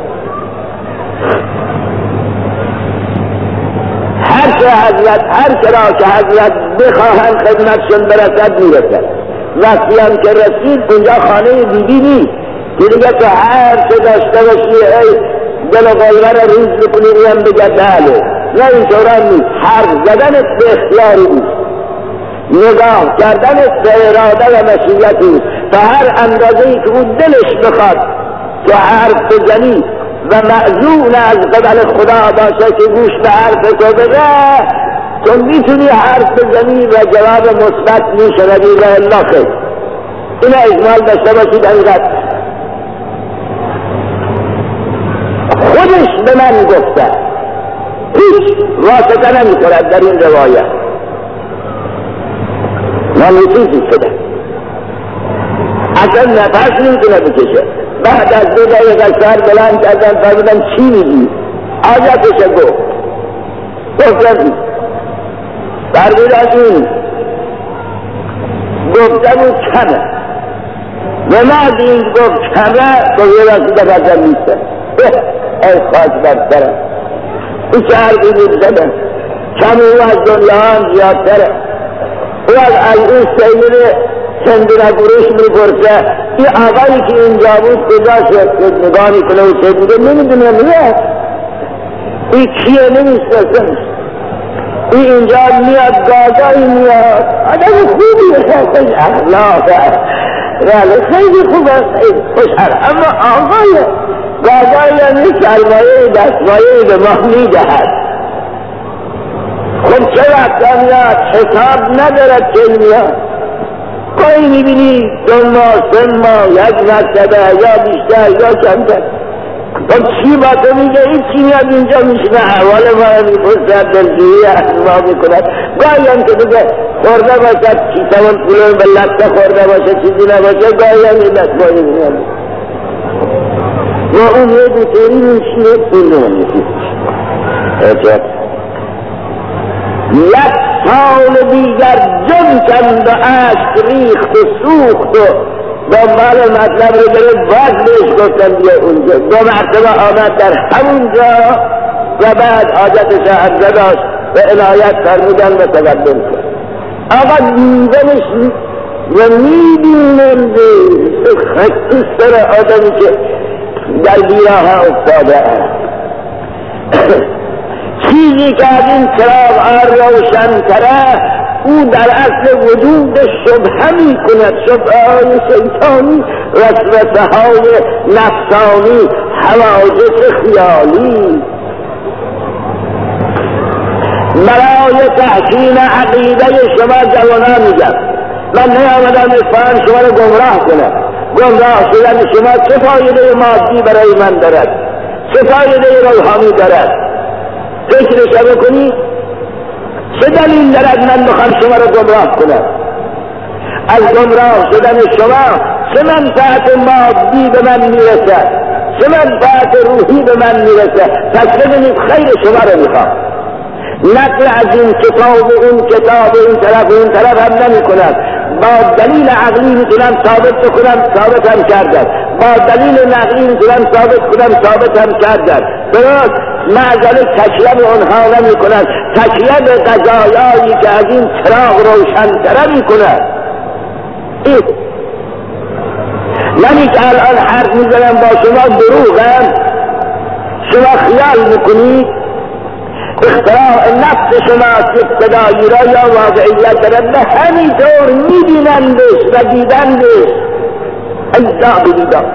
هر که حضرت هر که را که حضرت بخواهند خدمتشون برسد میرسد. وقتی هم که رسید اونجا خانه بیبی نیست که دیگه تو هر چه داشته باشی ای دل و قلبه را ریز بکنی ایم بگه بله، نه این طوران نیست. حرف زدنت به اختیار اوست، نگاه کردنت به اراده و مشیت اوست. تا هر اندازه‌ای که او دلش بخواد تو حرف بزنی و معزون از قبل خدا باشه که گوش به حرف تو بده، تو میتونی حرف بزنی و جواب مثبت میشنوی و الا خیر. این اجمال داشته باشید. حقیقت خودش به من گفته، هیچ واسطه نمی کند در این روایت. ناموسی شده، اصلا نفس نمیتونه بکشه. بعد از 2 دقیقه سر بلند کردن فرمودن چی میگی؟ آیتش گفت. گفتم فرمودن این گفته بود کمه، به مرد این گفت کمه با یه رسی دفتر نیسته. ای خواهد بدتره این چه حرفی بود زدن؟ کم او از دنیا هم زیادتره. او از این سیدر سندونه گروش میپرسه این آقایی که اینجا بود کجا شد؟ نگاه میکنه و چه بوده نمیدونه میاد این کیه نمیشناسه، این اینجا میاد گازایی میاد، آدم خوبیه، خوش اخلاقه، خیلی خوب است، خوشحال. اما آقای گازایی یعنی سرمایه دستمایه به ما میدهد. خب چه وقتا میاد حساب ندارد چه میاد، گاهی میبینی 2 ماه 3 ماه 1 مرتبه یا بیشتر یا کمتر. خب چی با تو میگه؟ این چی میاد اینجا میشنه احوال ما میپرسد، دلجویی از ما میکند. گاهی هم که بگه خورده باشد کیسمون پولون به لطه خورده باشه چیزی نباشه، گاهی هم این دستمایی میاد و اون یه بطوری میشنه پول نمیشید. 1 سال دیگر جن کند و عشق ریخت و سوخت و دنبال مطلب رو گرفت. باز بهش گفتن بیا اونجا. 2 مرتبه آمد در همونجا و بعد حاجتش عرضه داشت و عنایت فرمودن و تقدم کرد. آقا دیدنش و میبینم خط سر آدمی که در بیراها افتاده چیزی که از این چراغ روشن تره او در اصل وجود شبهه می کند، شبهه های شیطانی، وسوسه های نفسانی، حوادث خیالی. برای تحسین عقیده شما جوانان میگم، من نیامدم اصفهان شما رو گمراه کنم. گمراه شدن شما چه فایده مادی برای من دارد، چه فایده روحانی دارد؟ فکرش بکنید چه دلیل دارد من بخوام شما رو گمراه کنم؟ از گمراه شدن شما چه منفعت مادی به من میرسد، چه منفعت روحی به من میرسد؟ پس ببینید خیر شما رو میخوام. نقل از این کتاب و اون کتاب و این طرف و اون طرف هم نمی کنم. با دلیل عقلی میتونم ثابت کنم، ثابت هم کردم. با دلیل نقلی میتونم ثابت کنم، ثابت هم کردم. درست معذره تکیه به اونها نمی کنم، تکیه به قضایایی که از این چراغ روشن تره می کنم. منی که الان حرف میزنم با شما دروغم، شما خیال میکنید اختراع نفس شما ابتدایی را یا واقعیت دارد، نه همینطور میبینندش و دیدندش. ایدا بلیدا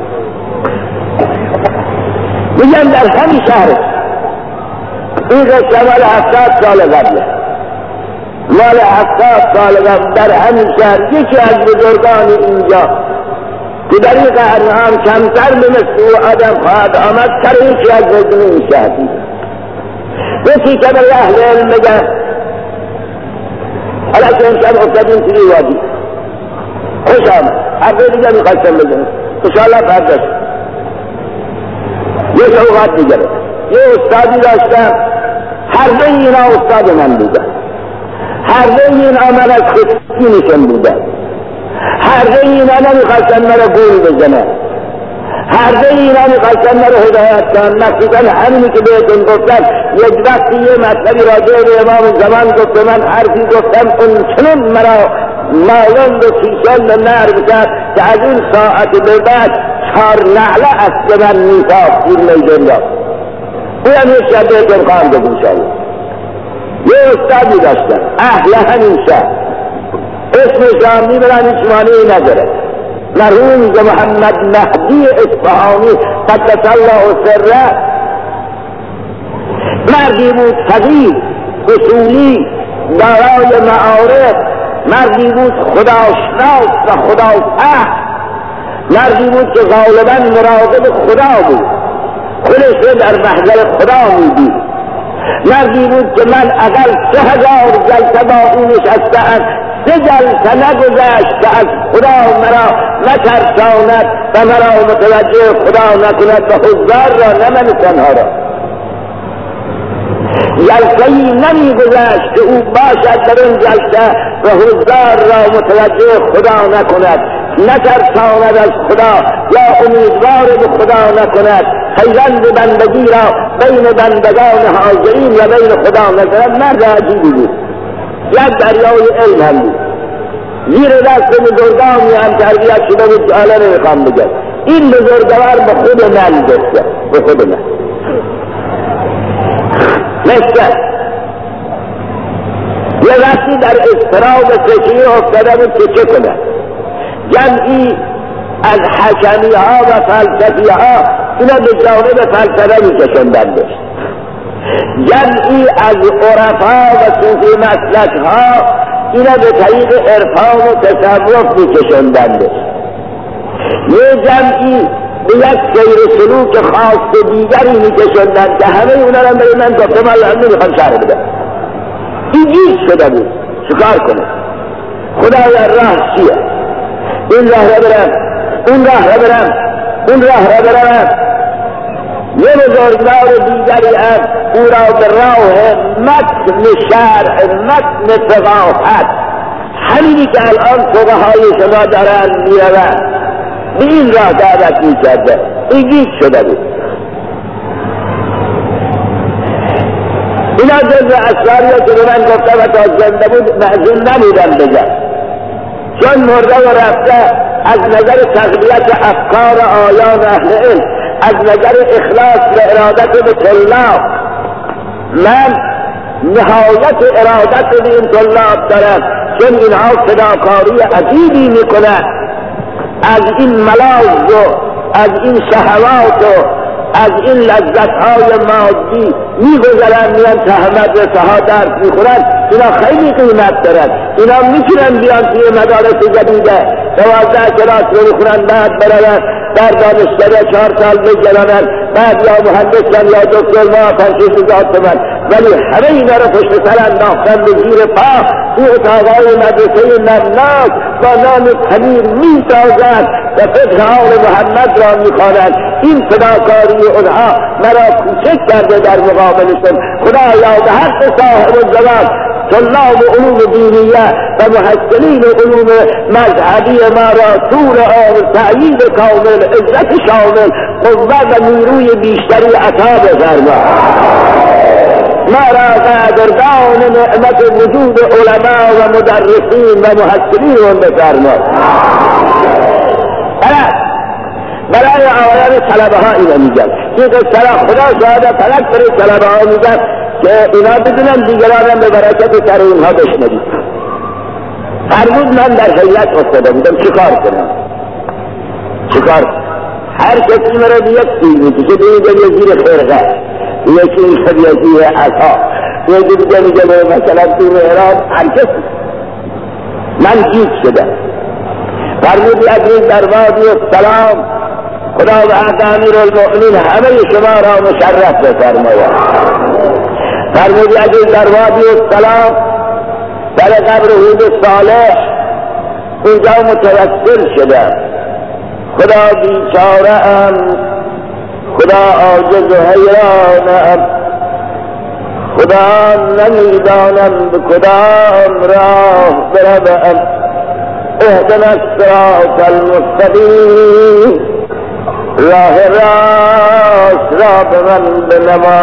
میگن در همین شهر این قصه مال 70 سال قبله، مال 70 سال قبل در همین شهر یکی از بزرگان اینجا که در این قرنها کمتر به مثل او آدم خواهد آمد سر یکی از مردم این شهر یکی که برای اهل علم بگن حالا که امشب افتادیم توی وادی خوش آمد، حرفه دیگه میخواستم بگم انشاءالله فردش یک اوقات دیگه یه استادی داشتم، حرفه اینا استاد من بودن، حرفه اینا من از خودی نشن بودن، حرفه اینا نمیخواستن مرا گول بزنن، حرفه اینا میخواستن مرا هدایت کنن. مخصوصا همینی که بهتون گفتم یک وقتی یه مطلبی راجع به امام زمان گفت، من حرفی گفتم اون چنین مرا مالند و کیشند و نرم کرد که از این ساعت به بعد 4 نعله است به من میتاب این میدون را. اویم یک شب بهتون خواهم گفت انشاءالله. یه استادی داشتن اهل همین شهر، اسمش هم میبرن هیچ معنی نداره، مرحوم محمد مهدی اصفهانی قدس الله سره. مردی بود فقیه اصولی دارای معارف، مردی بود خداشناس و خدافهم، مردی بود که غالبا مراقب خدا بود، خودش در محضر خدا میدید. مردی بود که من اقل 3000 جلسه با او نشسته‌ام، جلسه نگذشت که از خدا مرا نترساند و مرا متوجه خدا نکند و حضار را نه من تنها را. جلسه‌ای نمیگذشت که او باشد در این جلسه و حضار را متوجه خدا نکند، نترساند از خدا یا امیدوار به خدا نکند، پیوند بندگی را بین بندگان حاضرین و بین خدا نکند. مرد عجیبی بود، یک دریای علم هم بود، زیر دست بزرگانی هم تربیت شده بود. حالا نمیخوام بگم، این بزرگوار به خود من گفته، به خود من مثل یه وقتی در اضطراب فکری افتاده بود که چه کنه، جمعی از حکمی ها و فلسفی ها اینا به جانب فلسفه میکشندندش، جمعی از عرفا و صوفی مسلک ها اینا به طریق عرفان و تصوف میکشندندش، یه جمعی به یک سیر سلوک خاص دیگری میکشندند که همه اونا را برای من گفتم الله نمیخوام شرح بدم. این گیج شده بود، چکار کنه؟ خدایا راه چیه؟ این راه را برم، اون راه را برم، اون راه را برم. یه بزرگوار دیگری هم او را به راه متن شرع، متن فقاهت، همینی که الان فقهای شما دارن میروند، به این راه دعوت میکرده. این گیج شده بود. اینا جز اسراری که به من گفته و تا زنده بود معزون نبودم بگم، چون مرده و رفته از نظر تقویت افکار آیان اهل علم، از نظر اخلاص و ارادت به طلاب، من نهایت ارادت به این طلاب دارم، چون اینها فداکاری عجیبی میکنن، از این ملاذ و از این شهوات و از این لذت‌های مادی میگذرن، میان تهمت رسها درس میخورن. اینا خیلی قیمت دارن، اینا میتونن بیان توی مدارس جدیده 12 کلاس رو میخونن، بعد برن در دانشگاه 4 سال بگذرانن، بعد یا مهندسن یا دکتر ما 5,000 تومان، ولی همه اینا رو پشت سر انداختن به زیر پا، توی اتاقهای مدرسه نمناک با نام پنیر میسازند و فقه آل محمد را میخوانند. این فداکاری اونها مرا کوچک کرده در مقابلشون. خدایا به حق صاحب الزمان طلاب علوم دینیه و محصلین علوم مذهبی ما را طول عمر، تأیید کامل، عزت شامل، قوت و نیروی بیشتری عطا بفرما. ما را قدردان نعمت وجود علما و مدرسین و محصلین بفرما. برای آیان طلبه ها اینو میگم، این قصه خدا شاهد فلک برای طلبه ها میگم که اینا بدونن دیگرانم به برکت سر اینها بشنوید. فرمود من در هیئت افتاده بودم، چیکار کنم؟ هر کسی مرا به یک سوی میکشه، دیگه یه زیر خرقه، یکی میشه یه زیر عصا، یکی دیگه میگه مثلا تو محراب، هر کسی. من گیج شدم. فرمودی عزیز در وادی السلام خدا و امیر المؤمنین همه شما را مشرف بفرماید. فرمودی عزیز در وادی السلام در قبر هود صالح اونجا متوسل شدم. خدا بیچاره ام، خدا عاجز و حیرانم، خدا نمیدانم به کدام راه بروم. اهدنا الصراط المستقیم، راه راست را به من بنما.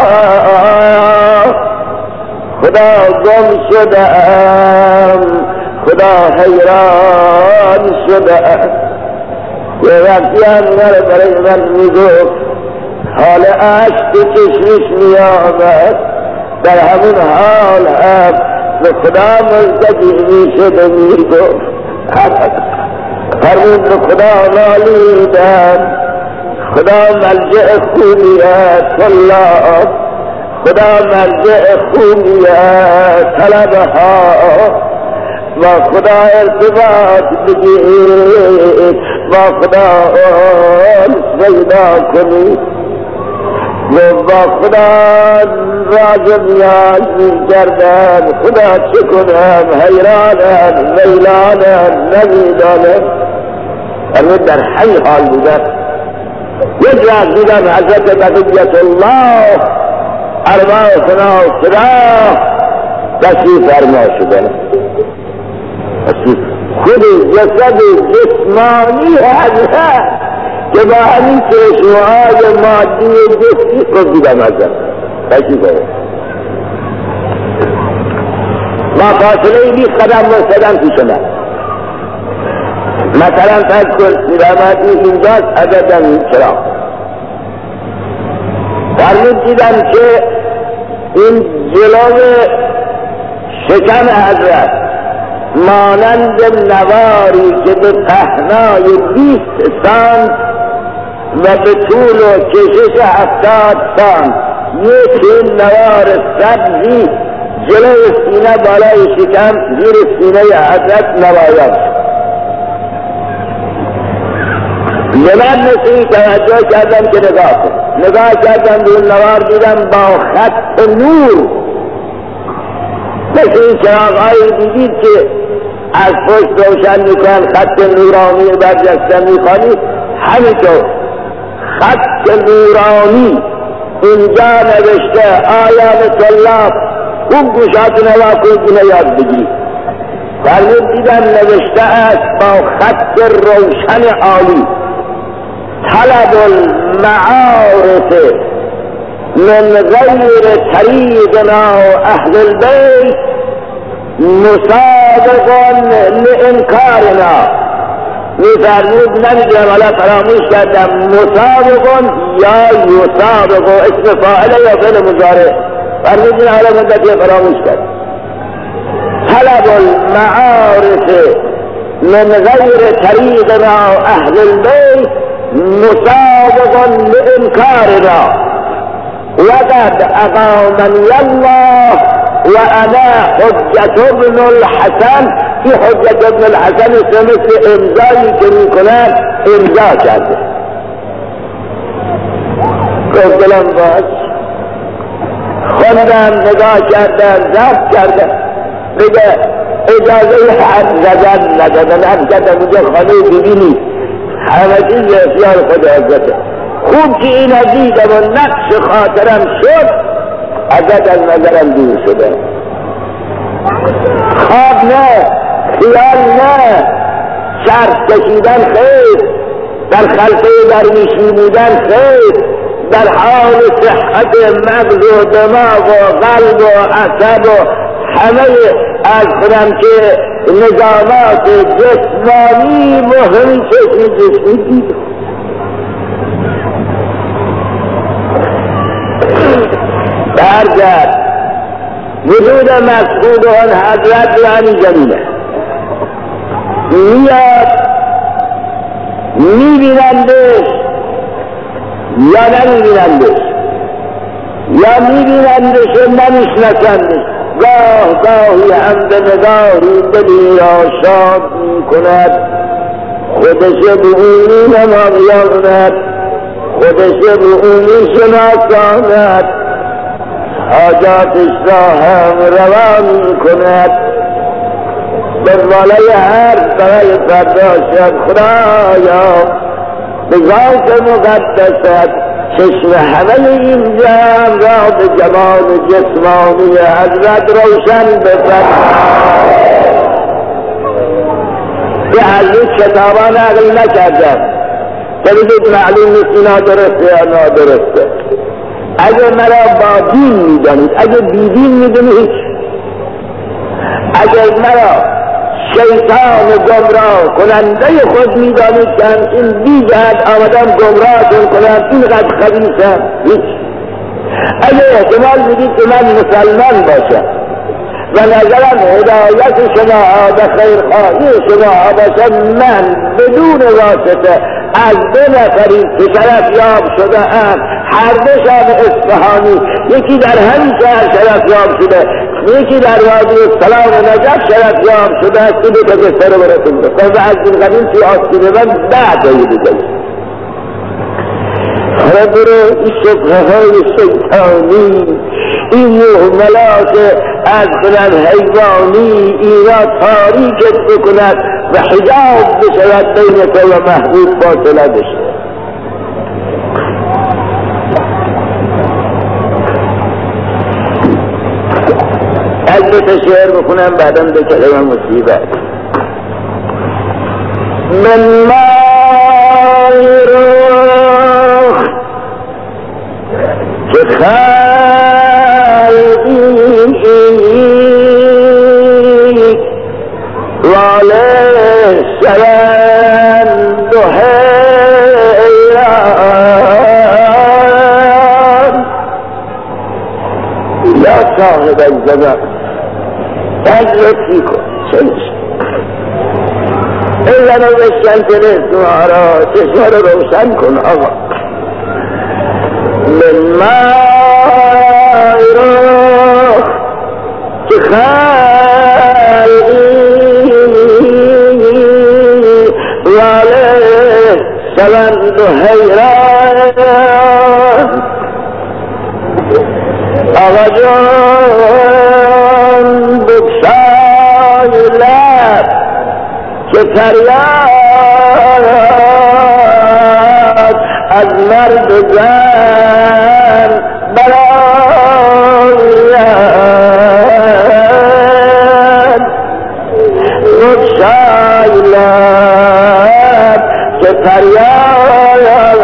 خدا گم شدم، خدا حیران شدم. یه وقتی هم برای من میگفت حال عشق چشمش میآمد، در همون حال هم به خدا ملتجی میشد و میگفت. فرمود به خدا نالیدم، خدا مرجع خوبیت والله، خدا مرجع خوبیت طلبه ها، با خدا ارتباط بگیر، با خدا پیدا کنی. با خدا راز نیاز می کردم، خدا چه کنم، حیرانم، ویلانم، نمیدانم. اما در همین حال بودم. یک راز دیدم حضرت بقیت الله ارواح خدا خدا تشریف فرما شدن. خود جسد جسمانی هست که با همین چشمهای مادی جسمی خود دیدم ازم تشریف فرما. ما فاصله 20 قدم مستدم پیش من. مثلا فرض کن پیرامدی اینجاست عددم این چرا فرمود دیدم که این جلو شکم حضرت مانند نواری که به پهنای 20 سانت و به طول و کشش 70 سانت یک نوار سبزی جلو سینه بالای شکم زیر سینه حضرت نمایان شد. من مثل توجه کردم که نگاه کردم به اون نوار دیدم با خط نور مثل این چراغ‌هایی دیدید که از پشت روشن میکنن خط نورانی برجسته میخوانید همینطور خط نورانی اینجا نوشته آیات طلاب خوب گوشات نوا کنید اینو یاد بگیرید. فرمود دیدم نوشته است با خط روشن عالی طلب المعارف من غیر طریقنا اهل البیت مسابقا لانکارنا. میفرمود نمیدونم حالا فراموش کردم مسابقا یا یسابق اسم فاعل یا فعل مضارع فرمود این حالا مدتی فراموش کرد. طلب المعارف من غیر طریقنا اهل البیت مسابقا لانکارنا وقد اقامنی الله وانا حجة ابن الحسن. في حجة ابن الحسن مثل امضایی که میکنن امضا کرده. گفتم باش خوندم نگاه کردم ضبط کردم بگه اجازه حد زدن ندادن حد کردم اونجا خانه ببینی همه چیز اختیار خود حضرته. خوب که این دیدم و نقش خاطرم شد ازت از نظرم دور شده. خواب نه خیال نه شرط کشیدن خیر در خلفه درویشی بودن خیر در حال صحت مغز و دماغ و قلب و عصب و همه از خودم که نظامات جسمانی مهم چشمی جسمی دید. برگرد وجود مسعود آن حضرت یعنی جمیله میاد میبینندش یا نمیبینندش یا میبینندش و نمیشناسندش. گاهی هم به نگاهی دلی را شاد میکند خودش به اونی نمایاند خودش به اونی شناساند حاجاتش را هم روا میکند. بالای هر برای فردا شب خدایا به ذات مقدست چشم همه این جمع را به جمال جسمانی حضرت روشن بفرما. به حضرت کتابا نقل نکردم که بگید معلوم نیست اینا درسته یا نادرسته. اگه مرا با دین میدانید اگه بیدین میدونید اگه مرا شیطان گمراه کننده خود میدانید که همچین بیجهت آمدم گمراهتون کنم اینقدر خبیثم هیچ. اگه احتمال میدید که من مسلمان باشم و نظرم هدایت شما به خیرخواهی شما باشم من بدون واسطه از 2 نفری که شرف یاب شده هر دوشان اصفهانی یکی در همین شهر شرف یاب شده یکی در وادی سلام و نجف شرف یاب شده است که دو تا سر برسون بکنم و از این قدیم توی آسین من بعد دیگه برو این شبهه های شیطانی، این مهملات از خلال حیوانی اینا تاریکت بکند و حجاب بشود بین تو و محبوب فاصله بشه. البته شعر بخونم بعدم به کلمه مصیبت. من مای روح که خلقی واله شوند و حیران یا صاحب الزمان تجربی کن چنش ایزن و بشن کنه سوارا چشم رو روشن کن آقا. من مای روح که خلقی واله شوند و حیران آقا جان بکشای لب که فریاد از مرد زن براید. بکشای لب که فریاد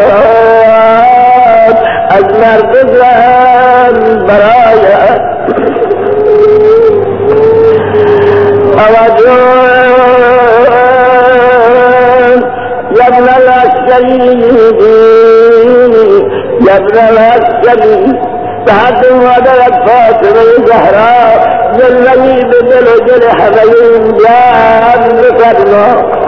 از مرد زن براید. یا ابن العسکری یا ابن العسکری بعد مادرت فاطمه زهرا جلوی به دل و دل همه این جان بفرما.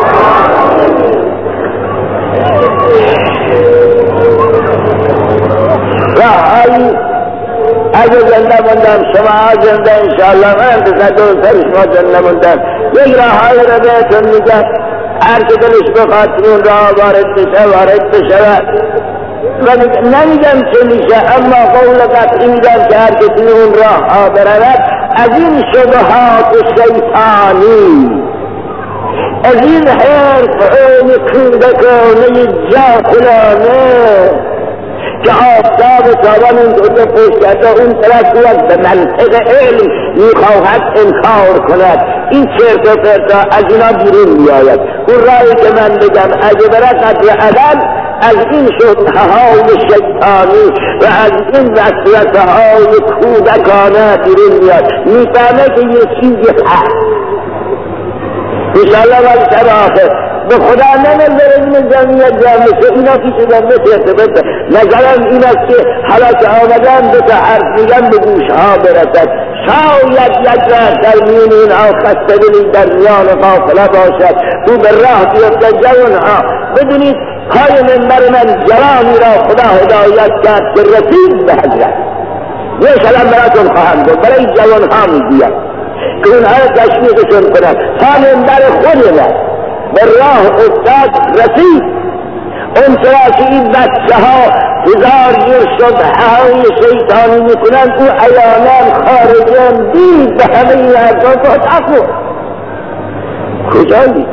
راهی اگه زنده موندم شما زنده انشاءالله من تصدق سر شما زنده موندم یک راهی را بهتون میگم هر که دلش بخواد اون راه وارد بشه و نمیگم چه میشه اما قول قطعی میگم که هر کسی اون راه برود از این شبهات شیطانی از این حرف این کودکانه جاهلانه که آفتاب تابان این دوتا پشت کرده اون طرف بیاد به منطق علم میخواهد انکار کند این چرت و پرتا از اینا بیرون میآید. اون راهی که من بگم اگه برد قدر عدل از این شبهه‌های شیطانی و از این وسوسه‌های کودکانه بیرون میاد میفهمه که یه چیزی هست انشاءالله ولی شب آخر به خدا ننظر این جمعیت جامعه اینا پیش جمعه ارتباطه نظرم این است که حالا که آمدن دو تا حرف میگن به گوشها برسد شاید یک راه در میون اینها خسته دلی در میان قافله باشد او به راه بیفته جوانها بدونید پای منبر من جوانی را خدا هدایت کرد که رسید به حضرت یه کلام براتون خواهم گفت برای جوانها میگویم که اونها را تشویقشون کنن پای منبر خود من به راه افتاد رسید اون طرح که این بچه ها هزار جور شبهه‌های شیطانی میکنند او عیانان خارجان دید به همه این حرفان فتحقو کجا دید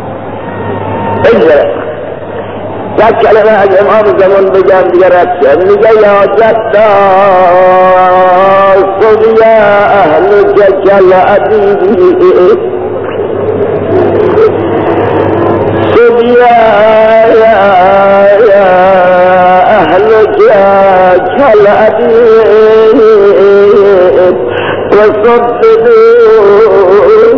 بگذره یک کلمه از امام زمان بگم دیگر رد میگه یا جدا صدیا اهل جل عدیدی صدیا اهل جل عدید وصدقوا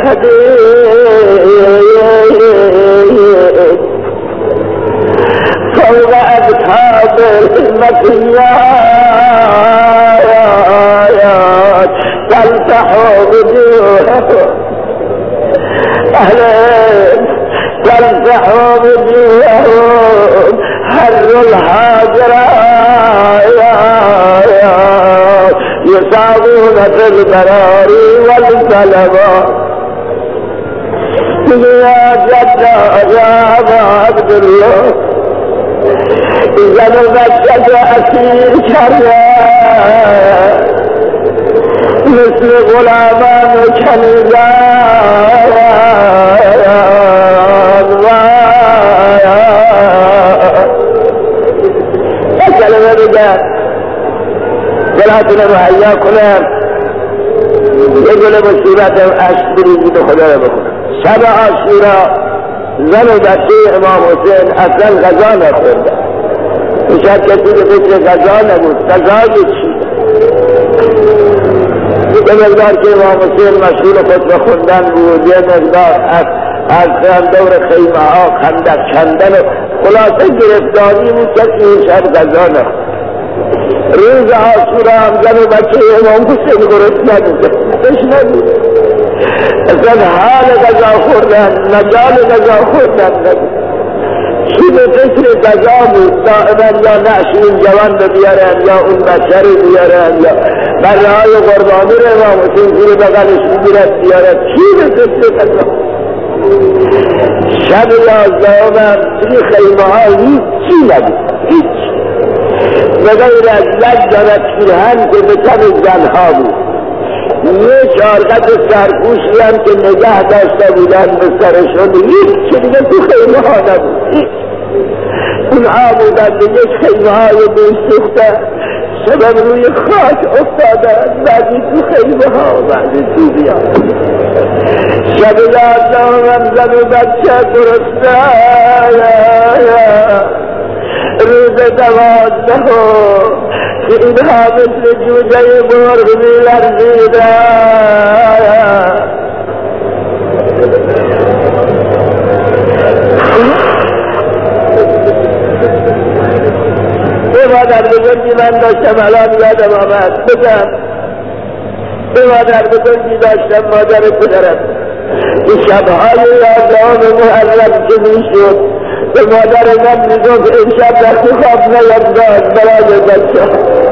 بالحديد فوق أبتاب المكيات تلتح وجوههم أهلين تلتح وجوههم حر الحاجرات يصابون في البراري والسلوات يا جد يا أبا عبد الله زن و بچه را اسیر کرده مثل غلامان و کنیزان یک کلمه بگه دلاتون مهیا کنم یه گل مصیبت عشق بریزی به خدا رو بکنم. شب عاشورا زن و بچه امام حسین اصلا غذا نخورده. شاید کسی که فکر غذا نبود، غذای چی؟ یه مقدار که امام حسین مشغول خطبه خوندن بود، یه مقدار از دور خیمه ها خندق کندن و خلاصه گرفتاری بود، کسی این شب غذا نخورد. روز عاشورا هم زن و بچه امام حسین گرسنه نبود. اصلا حال غذا خوردن، مجال غذا خوردن نبود. چی به فکر غذا بود؟ دائما یا نعشین جوان رو بیارن یا اون بچه رو بیارن یا بره های قربانی رو امام حسین زیر بغلش میگیرد بیارد. چی به فکر غذا؟ شب 11 هم توی خیمه ها هیچی نبود، هیچ بغیر از یک دانه پیرهن که به تن زنها بود، یه چارقط سرپوشی هم که نگه داشته بودن به سرشون، هیچ چی دیگه تو خیمه ها نبود. اونها بودن به یک خیمه های بیسوخته سبب روی خاک افتادن، بعدی تو خیمه ها بعدی تو بیان. شب 11 هم زن و بچه گرسنه، روز 12 که اینها مثل جوجه مرغ می‌لرزیدن. به مادر بزرگی من داشتم، الان یادم آمد بگم. به مادر بزرگی داشتم، مادر پدرم، که شبهای 11 محرم که میشد به مادر من میگفت امشب وقتی خواب نینداز برای بچه.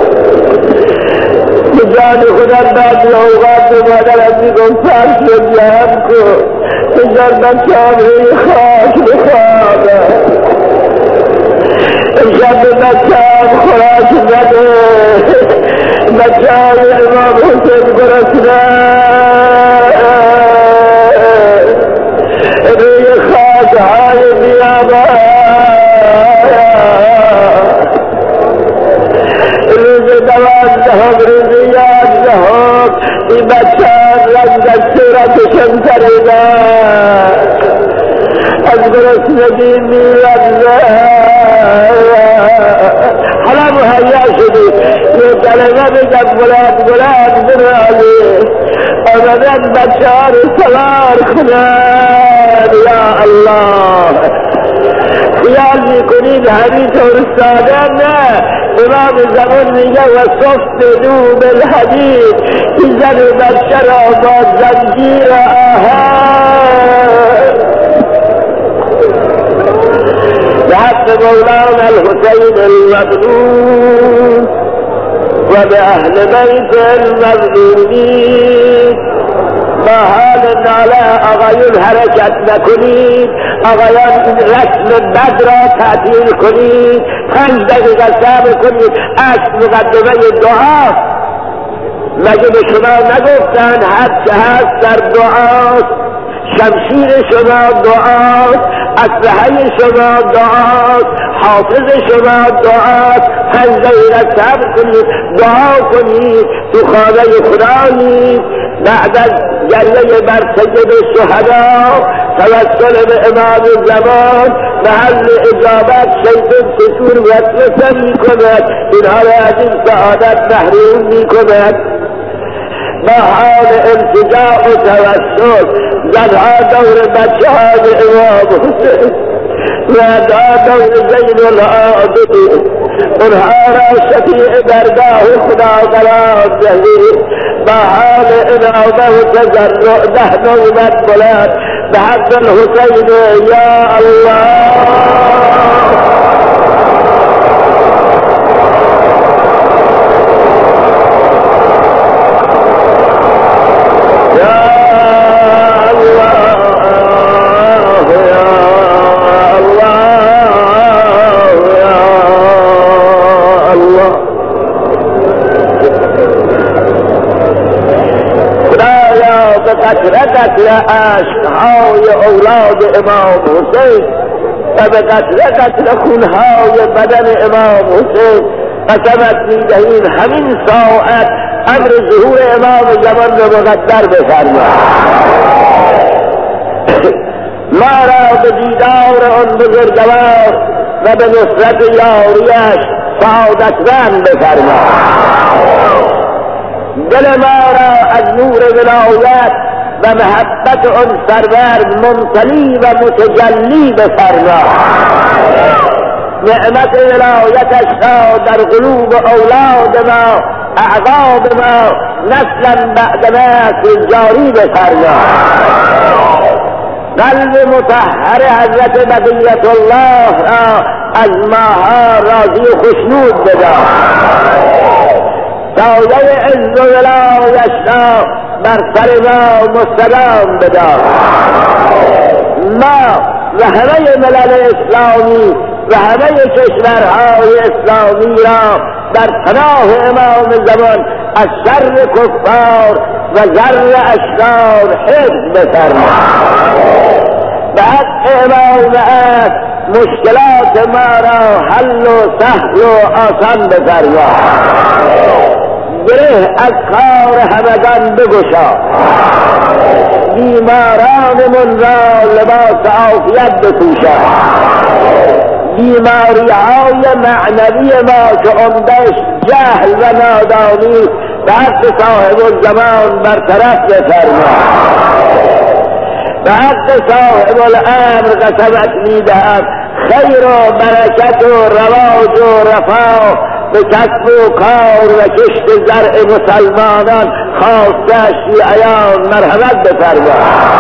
به جان خودم بعضی اوقات به مادرم میگفت فرش رو جمع کن بذار بچه هم روی خاک بخوابه. امشب به بچه هم خوراک نده، بچه های امام حسین گرسنه روی خاک های بیابان. روز 12 روز 11 این بچه رنگ از صورتشون پریدن، از گرسنگی می‌لرزن. حالا مهیا شدی یه کلمه بگم بلند بنالی آمدن بچه ها رو سوار کنن. یا الله، خیال میکنید همینطور ساده نه. امام زمان میگه و صفت دو بالحدید، این زن و بچه را با زنجیر آهن به حق مولانا الحسین المظلوم و به اهل بیت المظلومین. با حال ناله آقایون حرکت نکنید، آقایان رسم بد را تعطیل کنید، 5 دقیقه صبر کنید. اصل مقدمه دعا، مگه به شما نگفتن هر چه هست در دعاست؟ شمشیر شما دعاست، اسلحه شما دعاست، حافظ شما دعاست. 5 دقیقه صبر کنید، دعا کنید، تو خانه خدایید. بعد از جله بر سید شهدا توسل به امام زمان محل اجابت شیطان سطور وسوسه میکند، اینها را از این سعادت محروم میکند. با حال التجاء و توسل زنها دور بچه های امام حسین و دور زین العابدین، اونها را شفیع درگاه خدا قرار دهید. با حال انعامه و تضرع 10 نوبت بلند به حق الحسین. یا الله، قطره عشقهای اولاد امام حسین و به قطره خونهای بدن امام حسین قسمت میدهیم همین ساعت امر ظهور امام زمان رو مقدر بفرما. ما را به دیدار آن بزرگوار و به نصرت یاریش سعادتمند بفرما. دل ما را از نور ولایت و محبت آن سرور ممتلی و متجلی بفرما. نعمت ولایتش را در قلوب اولاد ما، اعقاب ما، نسلا بعد نسل جاری بفرما. قلب مطهر حضرت بقیت الله را از ماها راضی و خشنود بدار. سایه عز و ولایش را بر سر ما مستدام بدار. ما و همه ملل اسلامی و همه کشورهای اسلامی را در پناه امام زمان از شر کفار و ضر اشرار حفظ بفرما. به حق امام مشکلات ما را حل و سهل و آسان بفرما. گره از کار همگان بگشا. بیمارانمون را لباس عافیت بپوشا. بیماری‌های معنوی ما که عمدش جهل و نادانی به حق صاحب الزمان برطرف بفرما. به حق صاحب الامر قسمت میدهم خیر و برکت و رواج و رفاه به کسب و کار و کشت زرع مسلمانان خاصه شیعیان مرحمت بفرما.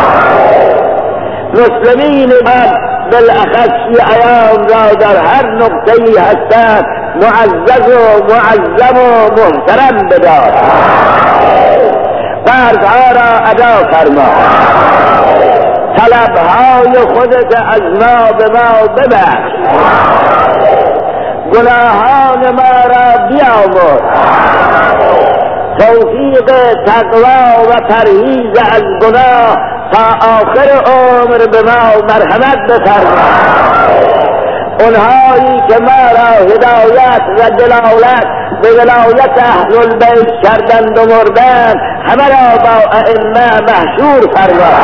مسلمین من بالاخص شیعیان را در هر نقطه‌ای هستند معزز و معظم و محترم بدار. فرضها را ادا فرما. طلبهای خودت از ما به ما ببخش. گناهان ما را بیامرز. توفیق تقوا و پرهیز از گناه تا آخر عمر به ما مرحمت بفرما. اونهایی که ما را هدایت و دلالت به ولایت اهل البیت کردند و مردند همه را با ائمه محشور فرما.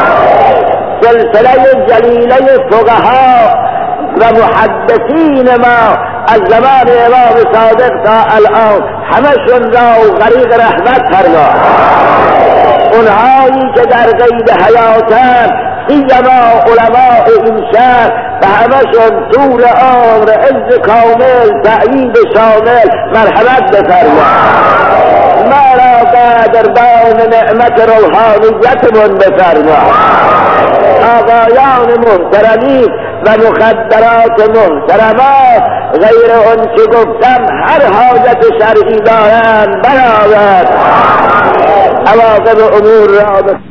سلسله جلیله فقها و محدثین ما از زمان امام صادق تا الان همشون را غریق رحمت فرما. اونهایی که در قید حیاتند سیما علماء این شهر و همشون طول عمر عز کامل تأیید شامل مرحمت بفرما. ما را قدردان نعمت روحانیتمون بفرما. آقایان محترمی و مخدرات محترمات غیر اون که گفتم هر حاجت شرعی دارند برآورد. عواقب امور را